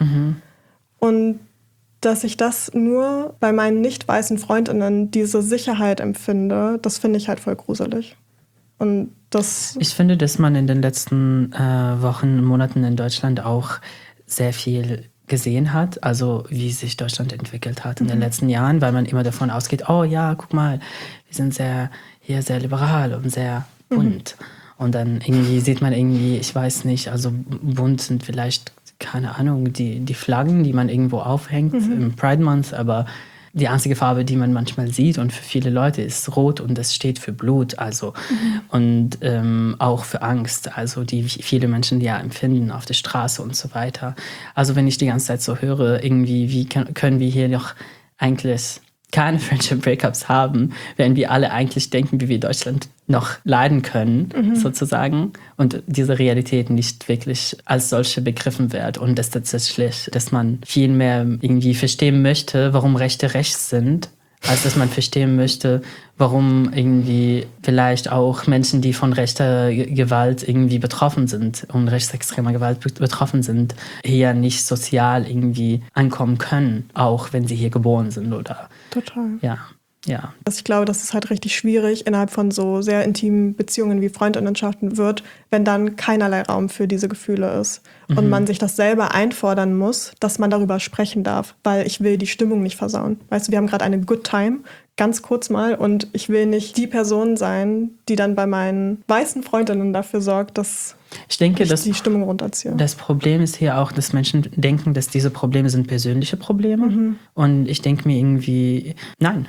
Und dass ich das nur bei meinen nicht weißen Freundinnen diese Sicherheit empfinde, das finde ich halt voll gruselig. Und ich finde, dass man in den letzten Wochen und Monaten in Deutschland auch sehr viel gesehen hat, also wie sich Deutschland entwickelt hat in den letzten Jahren, weil man immer davon ausgeht, oh ja, guck mal, wir sind sehr liberal und sehr bunt. Und dann irgendwie sieht man irgendwie, ich weiß nicht, also bunt sind vielleicht, keine Ahnung, die Flaggen, die man irgendwo aufhängt im Pride Month, aber die einzige Farbe, die man manchmal sieht und für viele Leute ist rot und das steht für Blut, also und auch für Angst, also die viele Menschen ja empfinden auf der Straße und so weiter. Also wenn ich die ganze Zeit so höre, irgendwie, wie können wir hier noch eigentlich keine Friendship Breakups haben, wenn wir alle eigentlich denken, wie wir Deutschland noch leiden können, sozusagen, und diese Realität nicht wirklich als solche begriffen wird und dass tatsächlich, dass man viel mehr irgendwie verstehen möchte, warum Rechte rechts sind, als dass man verstehen möchte, warum irgendwie vielleicht auch Menschen, die von rechter Gewalt irgendwie betroffen sind und rechtsextremer Gewalt betroffen sind, hier nicht sozial irgendwie ankommen können, auch wenn sie hier geboren sind oder. Total. Ja. Also ich glaube, dass es halt richtig schwierig innerhalb von so sehr intimen Beziehungen wie Freundinnenschaften wird, wenn dann keinerlei Raum für diese Gefühle ist. Und man sich das selber einfordern muss, dass man darüber sprechen darf, weil ich will die Stimmung nicht versauen. Weißt du, wir haben gerade eine Good Time, ganz kurz mal, und ich will nicht die Person sein, die dann bei meinen weißen Freundinnen dafür sorgt, dass ich denke, ich die Stimmung runterziehe. Das Problem ist hier auch, dass Menschen denken, dass diese Probleme sind persönliche Probleme. Und ich denke mir irgendwie, nein,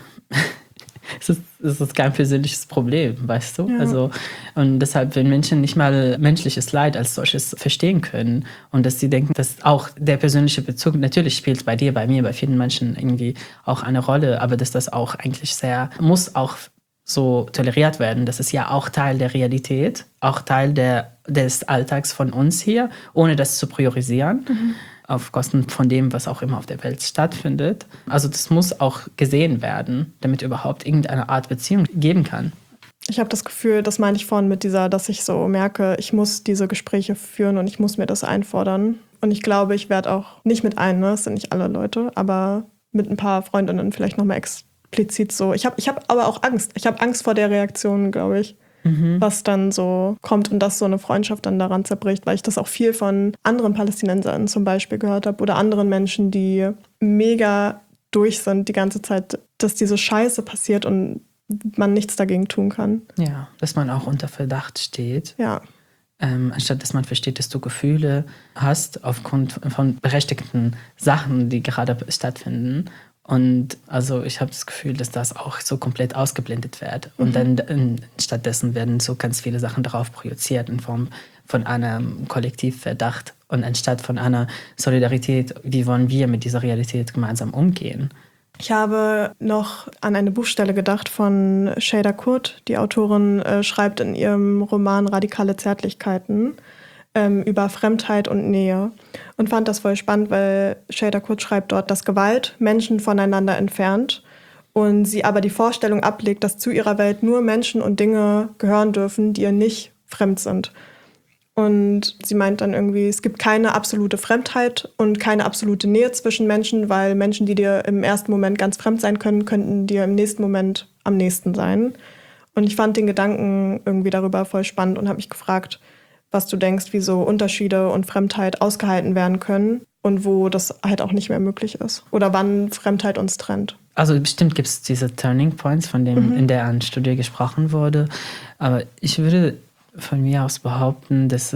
es ist kein persönliches Problem, weißt du? Ja. Also, und deshalb, wenn Menschen nicht mal menschliches Leid als solches verstehen können und dass sie denken, dass auch der persönliche Bezug, natürlich spielt bei dir, bei mir, bei vielen Menschen irgendwie auch eine Rolle, aber dass das auch eigentlich muss auch so toleriert werden. Das ist ja auch Teil der Realität, auch Teil des Alltags von uns hier, ohne das zu priorisieren, auf Kosten von dem, was auch immer auf der Welt stattfindet. Also das muss auch gesehen werden, damit überhaupt irgendeine Art Beziehung geben kann. Ich habe das Gefühl, das meine ich vorhin mit dieser, dass ich so merke, ich muss diese Gespräche führen und ich muss mir das einfordern. Und ich glaube, ich werde auch, nicht mit allen, ne, das sind nicht alle Leute, aber mit ein paar Freundinnen vielleicht nochmal explizit so. Ich hab aber auch Angst. Ich habe Angst vor der Reaktion, glaube ich, was dann so kommt und dass so eine Freundschaft dann daran zerbricht, weil ich das auch viel von anderen Palästinensern zum Beispiel gehört habe oder anderen Menschen, die mega durch sind die ganze Zeit, dass diese Scheiße passiert und man nichts dagegen tun kann. Ja, dass man auch unter Verdacht steht. Ja. Anstatt dass man versteht, dass du Gefühle hast aufgrund von berechtigten Sachen, die gerade stattfinden Und also ich habe das Gefühl, dass das auch so komplett ausgeblendet wird. Und dann stattdessen werden so ganz viele Sachen darauf projiziert in Form von einem Kollektivverdacht. Und anstatt von einer Solidarität, wie wollen wir mit dieser Realität gemeinsam umgehen? Ich habe noch an eine Buchstelle gedacht von Şeyda Kurt. Die Autorin schreibt in ihrem Roman Radikale Zärtlichkeiten über Fremdheit und Nähe. Und fand das voll spannend, weil Şeyda Kurt schreibt dort, dass Gewalt Menschen voneinander entfernt und sie aber die Vorstellung ablegt, dass zu ihrer Welt nur Menschen und Dinge gehören dürfen, die ihr nicht fremd sind. Und sie meint dann irgendwie, es gibt keine absolute Fremdheit und keine absolute Nähe zwischen Menschen, weil Menschen, die dir im ersten Moment ganz fremd sein können, könnten dir im nächsten Moment am nächsten sein. Und ich fand den Gedanken irgendwie darüber voll spannend und habe mich gefragt, was du denkst, wie so Unterschiede und Fremdheit ausgehalten werden können und wo das halt auch nicht mehr möglich ist. Oder wann Fremdheit uns trennt. Also bestimmt gibt es diese Turning Points, von dem in der Studie gesprochen wurde. Aber ich würde von mir aus behaupten, dass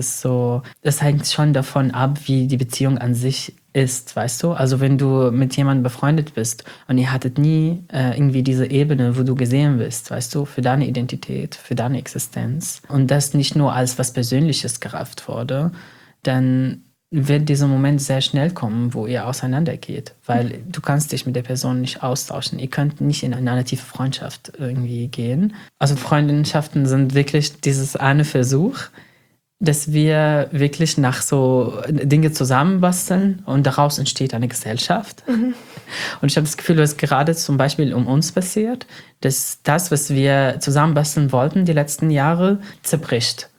das hängt schon davon ab, wie die Beziehung an sich ist, weißt du? Also wenn du mit jemandem befreundet bist und ihr hattet nie irgendwie diese Ebene, wo du gesehen bist, weißt du, für deine Identität, für deine Existenz und das nicht nur als was Persönliches gerafft wurde, dann wird dieser Moment sehr schnell kommen, wo ihr auseinandergeht, weil du kannst dich mit der Person nicht austauschen. Ihr könnt nicht in eine tiefe Freundschaft irgendwie gehen. Also Freundschaften sind wirklich dieses eine Versuch, dass wir wirklich nach so Dinge zusammenbasteln und daraus entsteht eine Gesellschaft. Und ich habe das Gefühl, dass gerade zum Beispiel um uns passiert, dass das, was wir zusammenbasteln wollten die letzten Jahre, zerbricht.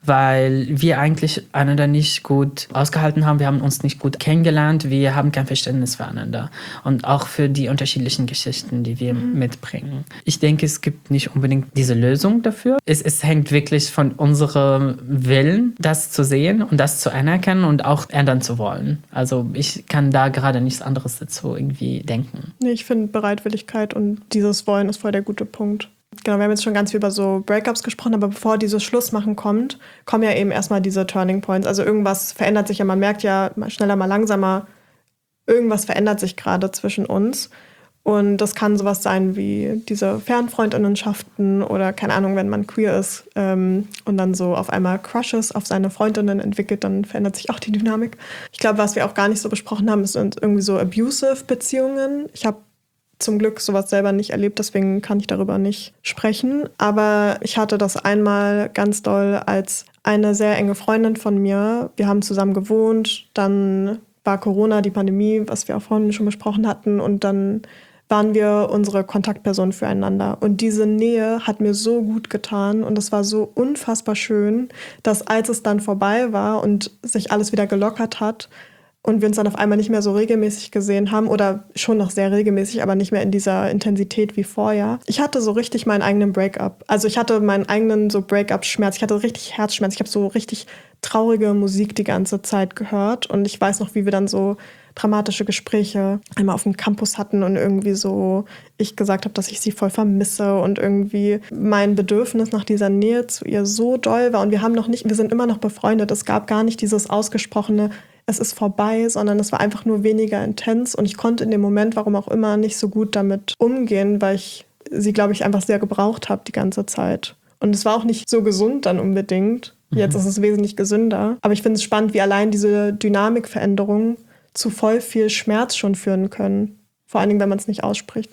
Weil wir eigentlich einander nicht gut ausgehalten haben. Wir haben uns nicht gut kennengelernt. Wir haben kein Verständnis füreinander. Und auch für die unterschiedlichen Geschichten, die wir mitbringen. Ich denke, es gibt nicht unbedingt diese Lösung dafür. Es hängt wirklich von unserem Willen, das zu sehen und das zu anerkennen und auch ändern zu wollen. Also ich kann da gerade nichts anderes dazu irgendwie denken. Nee, ich finde Bereitwilligkeit und dieses Wollen ist voll der gute Punkt. Genau, wir haben jetzt schon ganz viel über so Breakups gesprochen, aber bevor dieses Schlussmachen kommt, kommen ja eben erstmal diese Turning Points. Also irgendwas verändert sich ja, man merkt ja mal schneller, mal langsamer, irgendwas verändert sich gerade zwischen uns. Und das kann sowas sein wie diese Fernfreundinnenschaften oder keine Ahnung, wenn man queer ist und dann so auf einmal Crushes auf seine Freundinnen entwickelt, dann verändert sich auch die Dynamik. Ich glaube, was wir auch gar nicht so besprochen haben, ist irgendwie so abusive Beziehungen. Ich habe zum Glück sowas selber nicht erlebt, deswegen kann ich darüber nicht sprechen. Aber ich hatte das einmal ganz doll als eine sehr enge Freundin von mir. Wir haben zusammen gewohnt, dann war Corona, die Pandemie, was wir auch vorhin schon besprochen hatten. Und dann waren wir unsere Kontaktpersonen füreinander. Und diese Nähe hat mir so gut getan und es war so unfassbar schön, dass als es dann vorbei war und sich alles wieder gelockert hat, und wir uns dann auf einmal nicht mehr so regelmäßig gesehen haben oder schon noch sehr regelmäßig, aber nicht mehr in dieser Intensität wie vorher. Ich hatte so richtig meinen eigenen Break-up. Also ich hatte meinen eigenen so Break-up-Schmerz. Ich hatte richtig Herzschmerz. Ich habe so richtig traurige Musik die ganze Zeit gehört. Und ich weiß noch, wie wir dann so dramatische Gespräche einmal auf dem Campus hatten und irgendwie so ich gesagt habe, dass ich sie voll vermisse und irgendwie mein Bedürfnis nach dieser Nähe zu ihr so doll war. Und wir sind immer noch befreundet. Es gab gar nicht dieses ausgesprochene es ist vorbei, sondern es war einfach nur weniger intens und ich konnte in dem Moment, warum auch immer, nicht so gut damit umgehen, weil ich sie, glaube ich, einfach sehr gebraucht habe die ganze Zeit. Und es war auch nicht so gesund dann unbedingt. Jetzt ist es wesentlich gesünder. Aber ich finde es spannend, wie allein diese Dynamikveränderungen zu voll viel Schmerz schon führen können. Vor allen Dingen, wenn man es nicht ausspricht.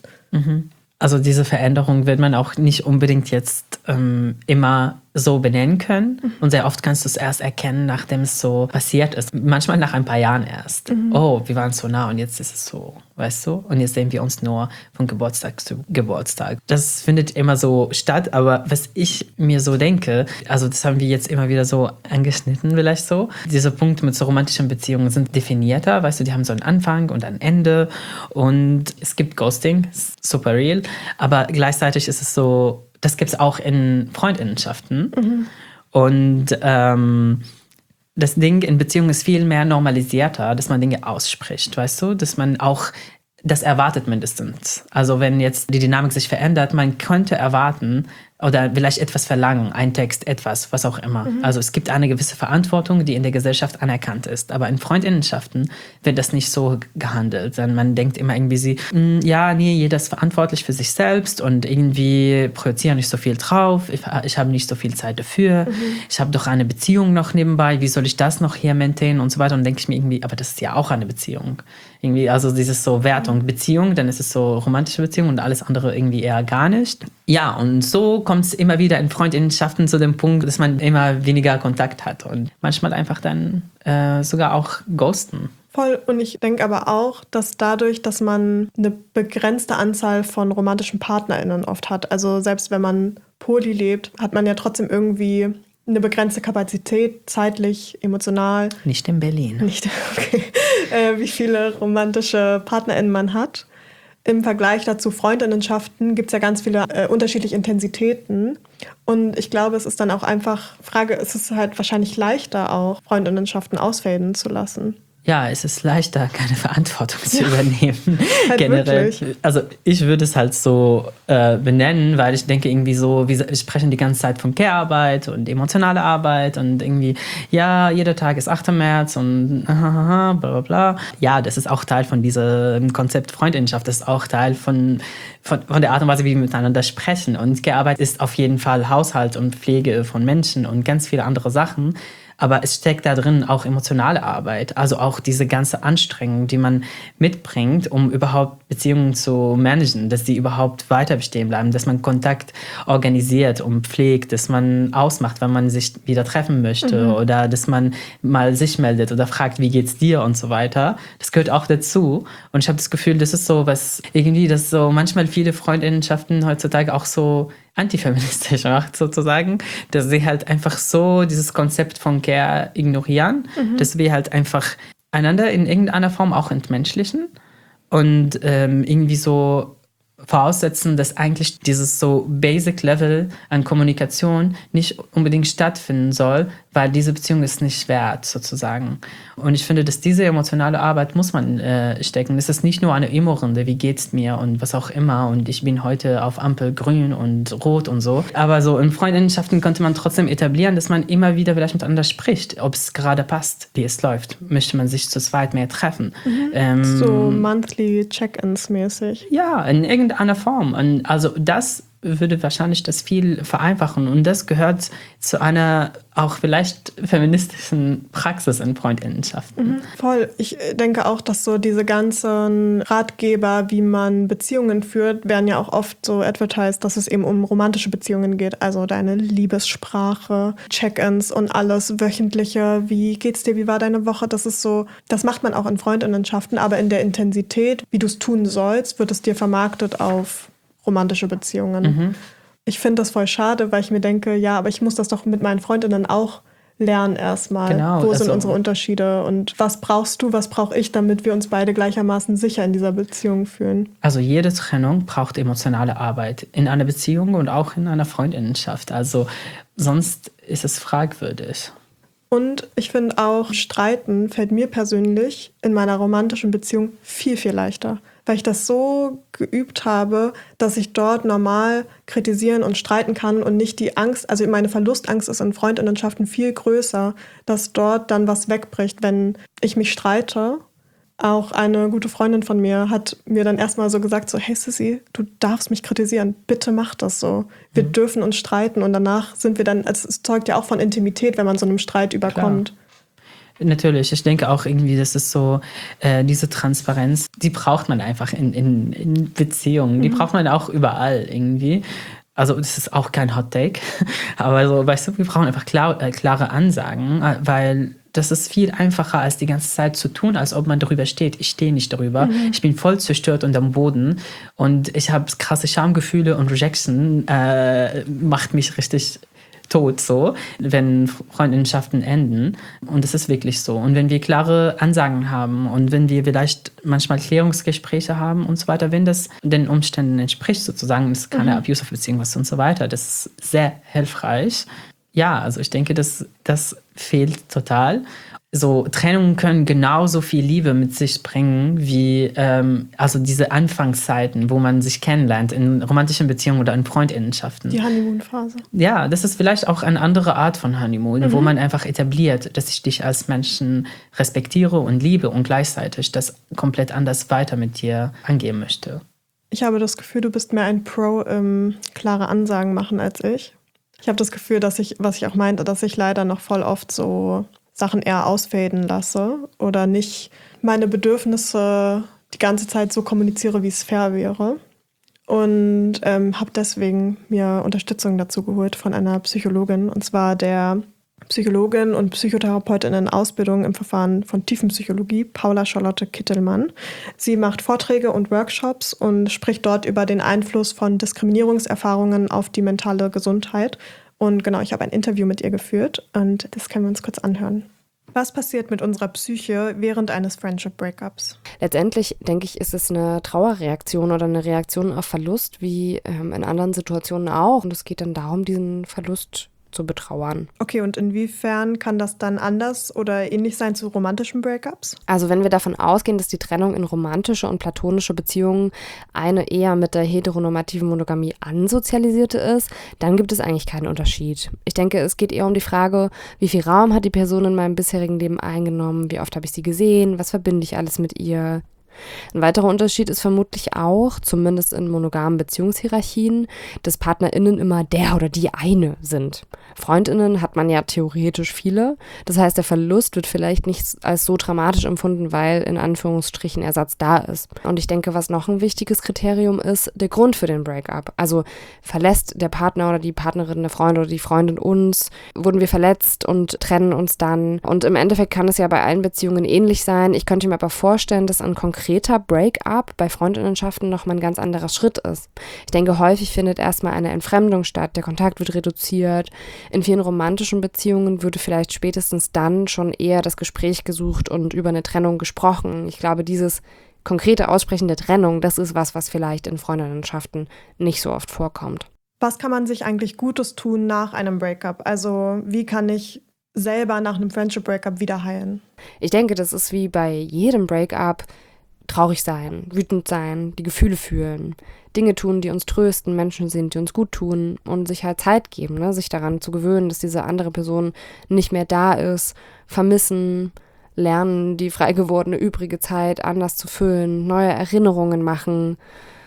Also diese Veränderung wird man auch nicht unbedingt jetzt immer so benennen können. Und sehr oft kannst du es erst erkennen, nachdem es so passiert ist. Manchmal nach ein paar Jahren erst. Oh, wir waren so nah und jetzt ist es so, weißt du? Und jetzt sehen wir uns nur von Geburtstag zu Geburtstag. Das findet immer so statt, aber was ich mir so denke, also das haben wir jetzt immer wieder so angeschnitten vielleicht so. Diese Punkte mit so romantischen Beziehungen sind definierter, weißt du, die haben so einen Anfang und ein Ende und es gibt Ghosting, super real, aber gleichzeitig ist es so, das gibt es auch in Freundinnenschaften. Und das Ding in Beziehungen ist viel mehr normalisierter, dass man Dinge ausspricht, weißt du? Dass man auch das erwartet mindestens. Also wenn jetzt die Dynamik sich verändert, man könnte erwarten, oder vielleicht etwas verlangen, ein Text, etwas, was auch immer. Also es gibt eine gewisse Verantwortung, die in der Gesellschaft anerkannt ist. Aber in Freundinnenschaften wird das nicht so gehandelt. Denn man denkt immer irgendwie, jeder ist verantwortlich für sich selbst und irgendwie projiziere nicht so viel drauf. Ich habe nicht so viel Zeit dafür. Ich habe doch eine Beziehung noch nebenbei. Wie soll ich das noch hier maintainen und so weiter? Und denke ich mir irgendwie, aber das ist ja auch eine Beziehung. Irgendwie, also dieses so Wertung, Beziehung, dann ist es so romantische Beziehung und alles andere irgendwie eher gar nicht. Ja, und so kommt es immer wieder in Freundinnenschaften zu dem Punkt, dass man immer weniger Kontakt hat und manchmal einfach dann sogar auch ghosten. Voll. Und ich denke aber auch, dass dadurch, dass man eine begrenzte Anzahl von romantischen PartnerInnen oft hat, also selbst wenn man poly lebt, hat man ja trotzdem irgendwie eine begrenzte Kapazität, zeitlich, emotional. Nicht in Berlin. Nicht, okay. Wie viele romantische PartnerInnen man hat. Im Vergleich dazu Freundinnenschaften gibt es ja ganz viele unterschiedliche Intensitäten. Und ich glaube, es ist dann auch einfach, es ist halt wahrscheinlich leichter auch, Freundinnenschaften ausfaden zu lassen. Ja, es ist leichter, keine Verantwortung zu übernehmen. Halt generell. wirklich. Also ich würde es halt so benennen, weil ich denke irgendwie so, wir sprechen die ganze Zeit von Care-Arbeit und emotionale Arbeit und irgendwie, ja, jeder Tag ist 8. März und bla bla bla. Ja, das ist auch Teil von diesem Konzept Freundinnenschaft. Das ist auch Teil von der Art und Weise, wie wir miteinander sprechen. Und Care-Arbeit ist auf jeden Fall Haushalt und Pflege von Menschen und ganz viele andere Sachen. Aber es steckt da drin auch emotionale Arbeit, also auch diese ganze Anstrengung, die man mitbringt, um überhaupt Beziehungen zu managen, dass die überhaupt weiter bestehen bleiben, dass man Kontakt organisiert und pflegt, dass man ausmacht, wenn man sich wieder treffen möchte oder dass man mal sich meldet oder fragt, wie geht's dir und so weiter. Das gehört auch dazu. Und ich habe das Gefühl, das ist so was irgendwie, dass so manchmal viele Freundinnenschaften heutzutage auch so antifeministisch macht, sozusagen, dass sie halt einfach so dieses Konzept von Care ignorieren, dass wir halt einfach einander in irgendeiner Form auch entmenschlichen und irgendwie so voraussetzen, dass eigentlich dieses so Basic Level an Kommunikation nicht unbedingt stattfinden soll, weil diese Beziehung ist nicht wert, sozusagen. Und ich finde, dass diese emotionale Arbeit muss man stecken. Es ist nicht nur eine Emo-Runde, wie geht's mir und was auch immer und ich bin heute auf Ampel grün und rot und so. Aber so in Freundinnenschaften könnte man trotzdem etablieren, dass man immer wieder vielleicht miteinander spricht, ob es gerade passt, wie es läuft. Möchte man sich zu zweit mehr treffen? So monthly Check-ins mäßig. Ja, in irgendeiner Form. Und also das würde wahrscheinlich das viel vereinfachen. Und das gehört zu einer auch vielleicht feministischen Praxis in Freundinnenschaften. Voll. Ich denke auch, dass so diese ganzen Ratgeber, wie man Beziehungen führt, werden ja auch oft so advertised, dass es eben um romantische Beziehungen geht. Also deine Liebessprache, Check-ins und alles Wöchentliche. Wie geht's dir? Wie war deine Woche? Das ist so, das macht man auch in Freundinnenschaften, aber in der Intensität, wie du es tun sollst, wird es dir vermarktet auf romantische Beziehungen. Ich finde das voll schade, weil ich mir denke, ja, aber ich muss das doch mit meinen Freundinnen auch lernen erstmal. Genau, Wo sind unsere Unterschiede und was brauchst du, was brauche ich, damit wir uns beide gleichermaßen sicher in dieser Beziehung fühlen? Also jede Trennung braucht emotionale Arbeit in einer Beziehung und auch in einer Freundinnenschaft. Also sonst ist es fragwürdig. Und ich finde auch, Streiten fällt mir persönlich in meiner romantischen Beziehung viel, viel leichter. Weil ich das so geübt habe, dass ich dort normal kritisieren und streiten kann und nicht die Angst, also meine Verlustangst ist in Freundinnenschaften viel größer, dass dort dann was wegbricht, wenn ich mich streite. Auch eine gute Freundin von mir hat mir dann erstmal so gesagt, so, hey Sissy, du darfst mich kritisieren, bitte mach das so. Wir dürfen uns streiten und danach sind wir dann, also es zeugt ja auch von Intimität, wenn man so einem Streit überkommt. Klar. Natürlich, ich denke auch irgendwie, das ist so, diese Transparenz, die braucht man einfach in Beziehungen, die braucht man auch überall irgendwie. Also das ist auch kein Hot Take, aber so, weißt du, wir brauchen einfach klare Ansagen, weil das ist viel einfacher, als die ganze Zeit zu tun, als ob man darüber steht. Ich stehe nicht darüber. Ich bin voll zerstört und am Boden und ich habe krasse Schamgefühle und Rejection macht mich richtig tot, so, wenn Freundschaften enden. Und das ist wirklich so. Und wenn wir klare Ansagen haben und wenn wir vielleicht manchmal Klärungsgespräche haben und so weiter, wenn das den Umständen entspricht, sozusagen, das ist keine Abusive-Beziehung und so weiter, das ist sehr hilfreich. Ja, also ich denke, das fehlt total. so Trennungen können genauso viel Liebe mit sich bringen wie also diese Anfangszeiten, wo man sich kennenlernt in romantischen Beziehungen oder in Freundinnenschaften. Die Honeymoon-Phase. Ja, das ist vielleicht auch eine andere Art von Honeymoon, wo man einfach etabliert, dass ich dich als Menschen respektiere und liebe und gleichzeitig das komplett anders weiter mit dir angehen möchte. Ich habe das Gefühl, du bist mehr ein Pro im klare Ansagen machen als ich. Ich habe das Gefühl, dass was ich auch meinte, dass ich leider noch voll oft so Sachen eher ausfaden lasse oder nicht meine Bedürfnisse die ganze Zeit so kommuniziere, wie es fair wäre. Und habe deswegen mir Unterstützung dazu geholt von einer Psychologin, und zwar der Psychologin und Psychotherapeutin in Ausbildung im Verfahren von Tiefenpsychologie, Paula Charlotte Kittelmann. Sie macht Vorträge und Workshops und spricht dort über den Einfluss von Diskriminierungserfahrungen auf die mentale Gesundheit. Und genau, ich habe ein Interview mit ihr geführt und das können wir uns kurz anhören. Was passiert mit unserer Psyche während eines Friendship-Breakups? Letztendlich, denke ich, ist es eine Trauerreaktion oder eine Reaktion auf Verlust, wie in anderen Situationen auch. Und es geht dann darum, diesen Verlust zu betrauern. Okay, und inwiefern kann das dann anders oder ähnlich sein zu romantischen Breakups? Also wenn wir davon ausgehen, dass die Trennung in romantische und platonische Beziehungen eine eher mit der heteronormativen Monogamie ansozialisierte ist, dann gibt es eigentlich keinen Unterschied. Ich denke, es geht eher um die Frage, wie viel Raum hat die Person in meinem bisherigen Leben eingenommen, wie oft habe ich sie gesehen, was verbinde ich alles mit ihr. Ein weiterer Unterschied ist vermutlich auch, zumindest in monogamen Beziehungshierarchien, dass PartnerInnen immer der oder die eine sind. FreundInnen hat man ja theoretisch viele. Das heißt, der Verlust wird vielleicht nicht als so dramatisch empfunden, weil in Anführungsstrichen Ersatz da ist. Und ich denke, was noch ein wichtiges Kriterium ist, der Grund für den Breakup. Also verlässt der Partner oder die Partnerin, der Freund oder die Freundin uns, wurden wir verletzt und trennen uns dann. Und im Endeffekt kann es ja bei allen Beziehungen ähnlich sein. Ich könnte mir aber vorstellen, dass ein konkreter Breakup bei Freundinnenschaften nochmal ein ganz anderer Schritt ist. Ich denke, häufig findet erstmal eine Entfremdung statt, der Kontakt wird reduziert. In vielen romantischen Beziehungen würde vielleicht spätestens dann schon eher das Gespräch gesucht und über eine Trennung gesprochen. Ich glaube, dieses konkrete Aussprechen der Trennung, das ist was vielleicht in Freundinnenschaften nicht so oft vorkommt. Was kann man sich eigentlich Gutes tun nach einem Breakup? Also wie kann ich selber nach einem Friendship-Breakup wieder heilen? Ich denke, das ist wie bei jedem Breakup: traurig sein, wütend sein, die Gefühle fühlen, Dinge tun, die uns trösten, Menschen sind, die uns gut tun und sich halt Zeit geben, ne? Sich daran zu gewöhnen, dass diese andere Person nicht mehr da ist, vermissen, lernen, die frei gewordene übrige Zeit anders zu füllen, neue Erinnerungen machen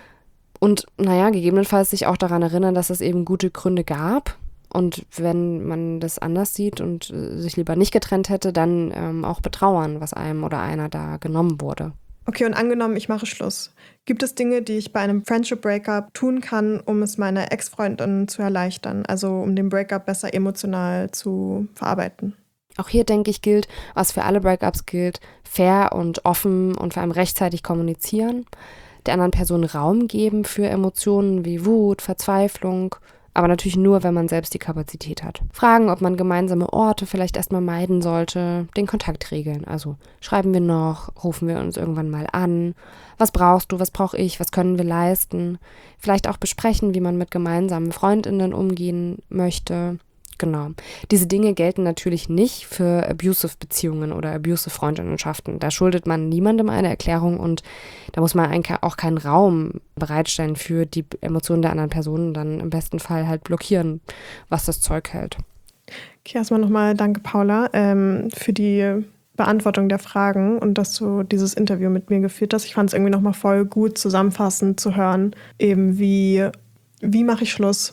und gegebenenfalls sich auch daran erinnern, dass es eben gute Gründe gab. Und wenn man das anders sieht und sich lieber nicht getrennt hätte, dann auch betrauern, was einem oder einer da genommen wurde. Okay, und angenommen, ich mache Schluss. Gibt es Dinge, die ich bei einem Friendship-Breakup tun kann, um es meiner Ex-Freundin zu erleichtern? Also um den Breakup besser emotional zu verarbeiten? Auch hier, denke ich, gilt, was für alle Breakups gilt, fair und offen und vor allem rechtzeitig kommunizieren, der anderen Person Raum geben für Emotionen wie Wut, Verzweiflung, aber natürlich nur, wenn man selbst die Kapazität hat. Fragen, ob man gemeinsame Orte vielleicht erstmal meiden sollte, den Kontakt regeln. Also schreiben wir noch, rufen wir uns irgendwann mal an, was brauchst du, was brauche ich, was können wir leisten. Vielleicht auch besprechen, wie man mit gemeinsamen FreundInnen umgehen möchte. Genau. Diese Dinge gelten natürlich nicht für abusive Beziehungen oder abusive Freundinnenschaften. Da schuldet man niemandem eine Erklärung und da muss man eigentlich auch keinen Raum bereitstellen für die Emotionen der anderen Person, dann im besten Fall halt blockieren, was das Zeug hält. Okay, erstmal nochmal danke, Paula, für die Beantwortung der Fragen und dass du dieses Interview mit mir geführt hast. Ich fand es irgendwie nochmal voll gut zusammenfassend zu hören, eben wie mache ich Schluss?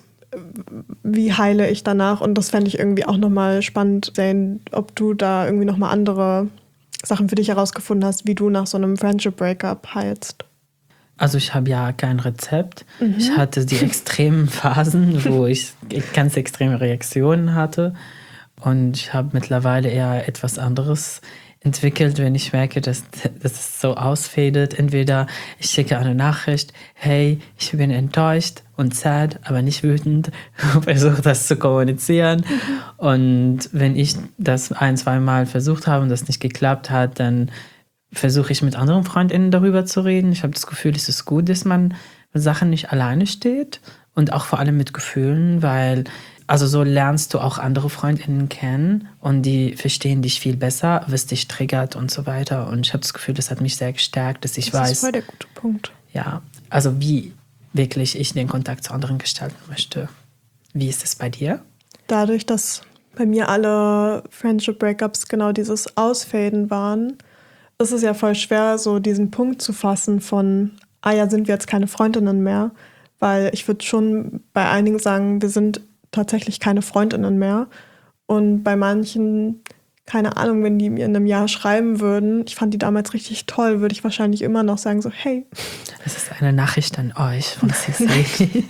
Wie heile ich danach? Und das fände ich irgendwie auch nochmal spannend sehen, ob du da irgendwie nochmal andere Sachen für dich herausgefunden hast, wie du nach so einem Friendship-Breakup heilst. Also ich habe ja kein Rezept. Ich hatte die extremen Phasen, wo ich ganz extreme Reaktionen hatte. Und ich habe mittlerweile eher etwas anderes entwickelt, wenn ich merke, dass es so ausfädet. Entweder ich schicke eine Nachricht, hey, ich bin enttäuscht und sad, aber nicht wütend, versuche das zu kommunizieren. Und wenn ich das 1-2 Mal versucht habe und das nicht geklappt hat, dann versuche ich mit anderen FreundInnen darüber zu reden. Ich habe das Gefühl, es ist gut, dass man mit Sachen nicht alleine steht und auch vor allem mit Gefühlen, weil also so lernst du auch andere Freundinnen kennen und die verstehen dich viel besser, was dich triggert und so weiter. Und ich habe das Gefühl, das hat mich sehr gestärkt, dass ich weiß. Das ist voll der gute Punkt. Ja, also wie wirklich ich den Kontakt zu anderen gestalten möchte. Wie ist es bei dir? Dadurch, dass bei mir alle Friendship-Breakups genau dieses Ausfaden waren, ist es ja voll schwer, so diesen Punkt zu fassen von, sind wir jetzt keine Freundinnen mehr? Weil ich würde schon bei einigen sagen, wir sind tatsächlich keine Freundinnen mehr. Und bei manchen, keine Ahnung, wenn die mir in einem Jahr schreiben würden, ich fand die damals richtig toll, würde ich wahrscheinlich immer noch sagen so, hey. Das ist eine Nachricht an euch von Sissi.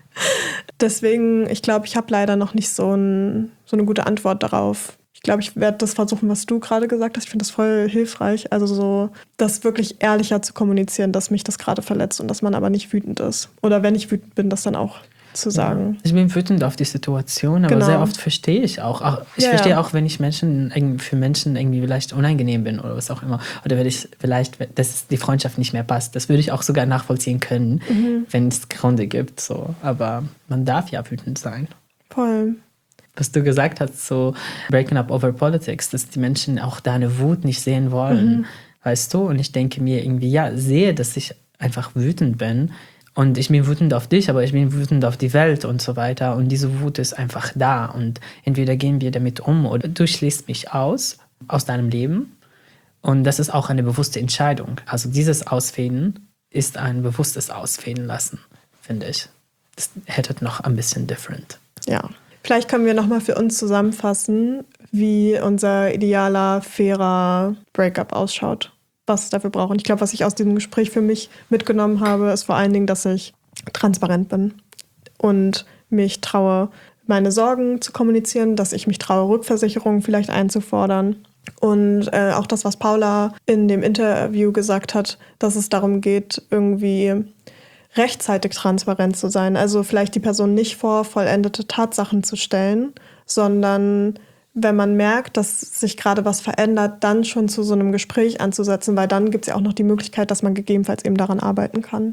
Deswegen, ich glaube, ich habe leider noch nicht so eine gute Antwort darauf. Ich glaube, ich werde das versuchen, was du gerade gesagt hast. Ich finde das voll hilfreich. Also so, das wirklich ehrlicher zu kommunizieren, dass mich das gerade verletzt und dass man aber nicht wütend ist. Oder wenn ich wütend bin, das dann auch zu sagen. Ja. Ich bin wütend auf die Situation, aber sehr oft verstehe ich auch. Ich verstehe auch, wenn ich für Menschen irgendwie vielleicht unangenehm bin oder was auch immer. Oder wenn ich vielleicht, dass die Freundschaft nicht mehr passt. Das würde ich auch sogar nachvollziehen können, wenn es Gründe gibt. So. Aber man darf ja wütend sein. Voll. Was du gesagt hast, so breaking up over politics, dass die Menschen auch deine Wut nicht sehen wollen, weißt du? Und ich denke mir irgendwie, sehe, dass ich einfach wütend bin. Und ich bin wütend auf dich, aber ich bin wütend auf die Welt und so weiter. Und diese Wut ist einfach da. Und entweder gehen wir damit um oder du schließt mich aus deinem Leben. Und das ist auch eine bewusste Entscheidung. Also dieses Ausfäden ist ein bewusstes Ausfäden lassen, finde ich. Das hätte noch ein bisschen different. Ja. Vielleicht können wir nochmal für uns zusammenfassen, wie unser idealer, fairer Breakup ausschaut. Was es dafür braucht. Und ich glaube, was ich aus diesem Gespräch für mich mitgenommen habe, ist vor allen Dingen, dass ich transparent bin und mich traue, meine Sorgen zu kommunizieren, dass ich mich traue, Rückversicherungen vielleicht einzufordern. Und auch das, was Paula in dem Interview gesagt hat, dass es darum geht, irgendwie rechtzeitig transparent zu sein. Also vielleicht die Person nicht vor vollendete Tatsachen zu stellen, sondern wenn man merkt, dass sich gerade was verändert, dann schon zu so einem Gespräch anzusetzen, weil dann gibt es ja auch noch die Möglichkeit, dass man gegebenenfalls eben daran arbeiten kann.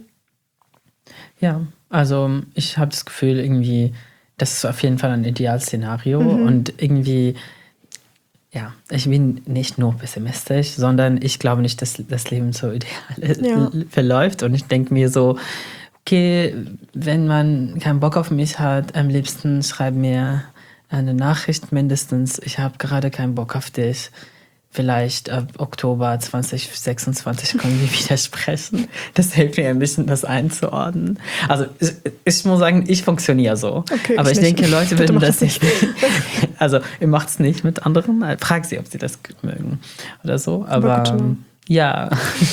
Ja, also ich habe das Gefühl irgendwie, das ist auf jeden Fall ein Idealszenario und irgendwie, ich bin nicht nur pessimistisch, sondern ich glaube nicht, dass das Leben so ideal verläuft und ich denke mir so, okay, wenn man keinen Bock auf mich hat, am liebsten schreib mir eine Nachricht mindestens, ich habe gerade keinen Bock auf dich. Vielleicht ab Oktober 2026 können wir wieder sprechen. Das hilft mir ein bisschen, das einzuordnen. Also ich muss sagen, ich funktioniere so. Okay, aber ich denke, Leute würden das nicht. Also ihr macht es nicht mit anderen. Frag sie, ob sie das mögen oder so. Aber ja.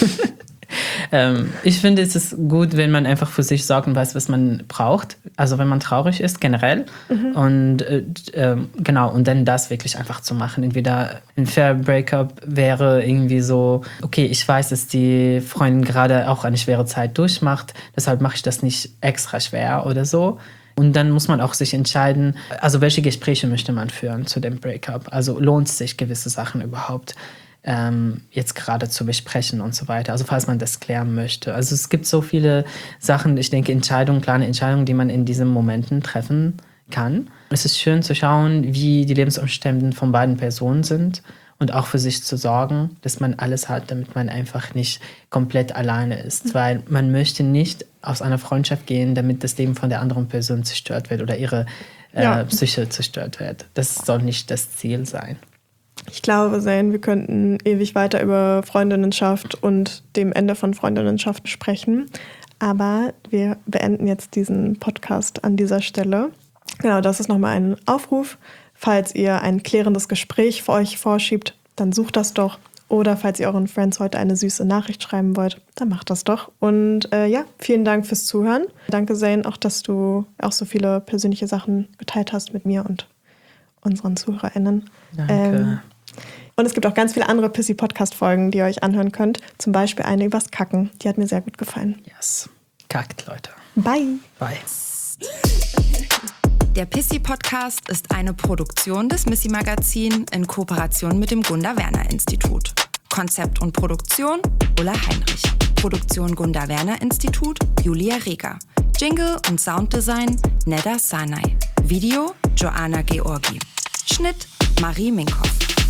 Ich finde, es ist gut, wenn man einfach für sich sorgt und weiß, was man braucht. Also wenn man traurig ist, generell. Und und dann das wirklich einfach zu machen. Entweder ein Fair Breakup wäre irgendwie so, okay, ich weiß, dass die Freundin gerade auch eine schwere Zeit durchmacht, deshalb mache ich das nicht extra schwer oder so. Und dann muss man auch sich entscheiden, also welche Gespräche möchte man führen zu dem Breakup. Also lohnt es sich, gewisse Sachen überhaupt jetzt gerade zu besprechen und so weiter. Also falls man das klären möchte. Also es gibt so viele Sachen, ich denke kleine Entscheidungen, die man in diesen Momenten treffen kann. Es ist schön zu schauen, wie die Lebensumstände von beiden Personen sind und auch für sich zu sorgen, dass man alles hat, damit man einfach nicht komplett alleine ist. Weil man möchte nicht aus einer Freundschaft gehen, damit das Leben von der anderen Person zerstört wird oder ihre Psyche zerstört wird. Das soll nicht das Ziel sein. Ich glaube, Zain, wir könnten ewig weiter über Freundinnenschaft und dem Ende von Freundinnenschaft sprechen. Aber wir beenden jetzt diesen Podcast an dieser Stelle. Genau, das ist nochmal ein Aufruf. Falls ihr ein klärendes Gespräch für euch vorschiebt, dann sucht das doch. Oder falls ihr euren Friends heute eine süße Nachricht schreiben wollt, dann macht das doch. Und vielen Dank fürs Zuhören. Danke, Zain, auch, dass du auch so viele persönliche Sachen geteilt hast mit mir und unseren ZuhörerInnen. Danke. Und es gibt auch ganz viele andere Pissy-Podcast-Folgen, die ihr euch anhören könnt. Zum Beispiel eine übers Kacken. Die hat mir sehr gut gefallen. Yes. Kackt, Leute. Bye. Bye. Der Pissy-Podcast ist eine Produktion des Missy-Magazin in Kooperation mit dem Gunda-Werner-Institut. Konzept und Produktion Ulla Heinrich. Produktion Gunda-Werner-Institut Julia Reger. Jingle und Sounddesign Neda Sanay. Video Joanna Georgi. Schnitt Marie Minkoff.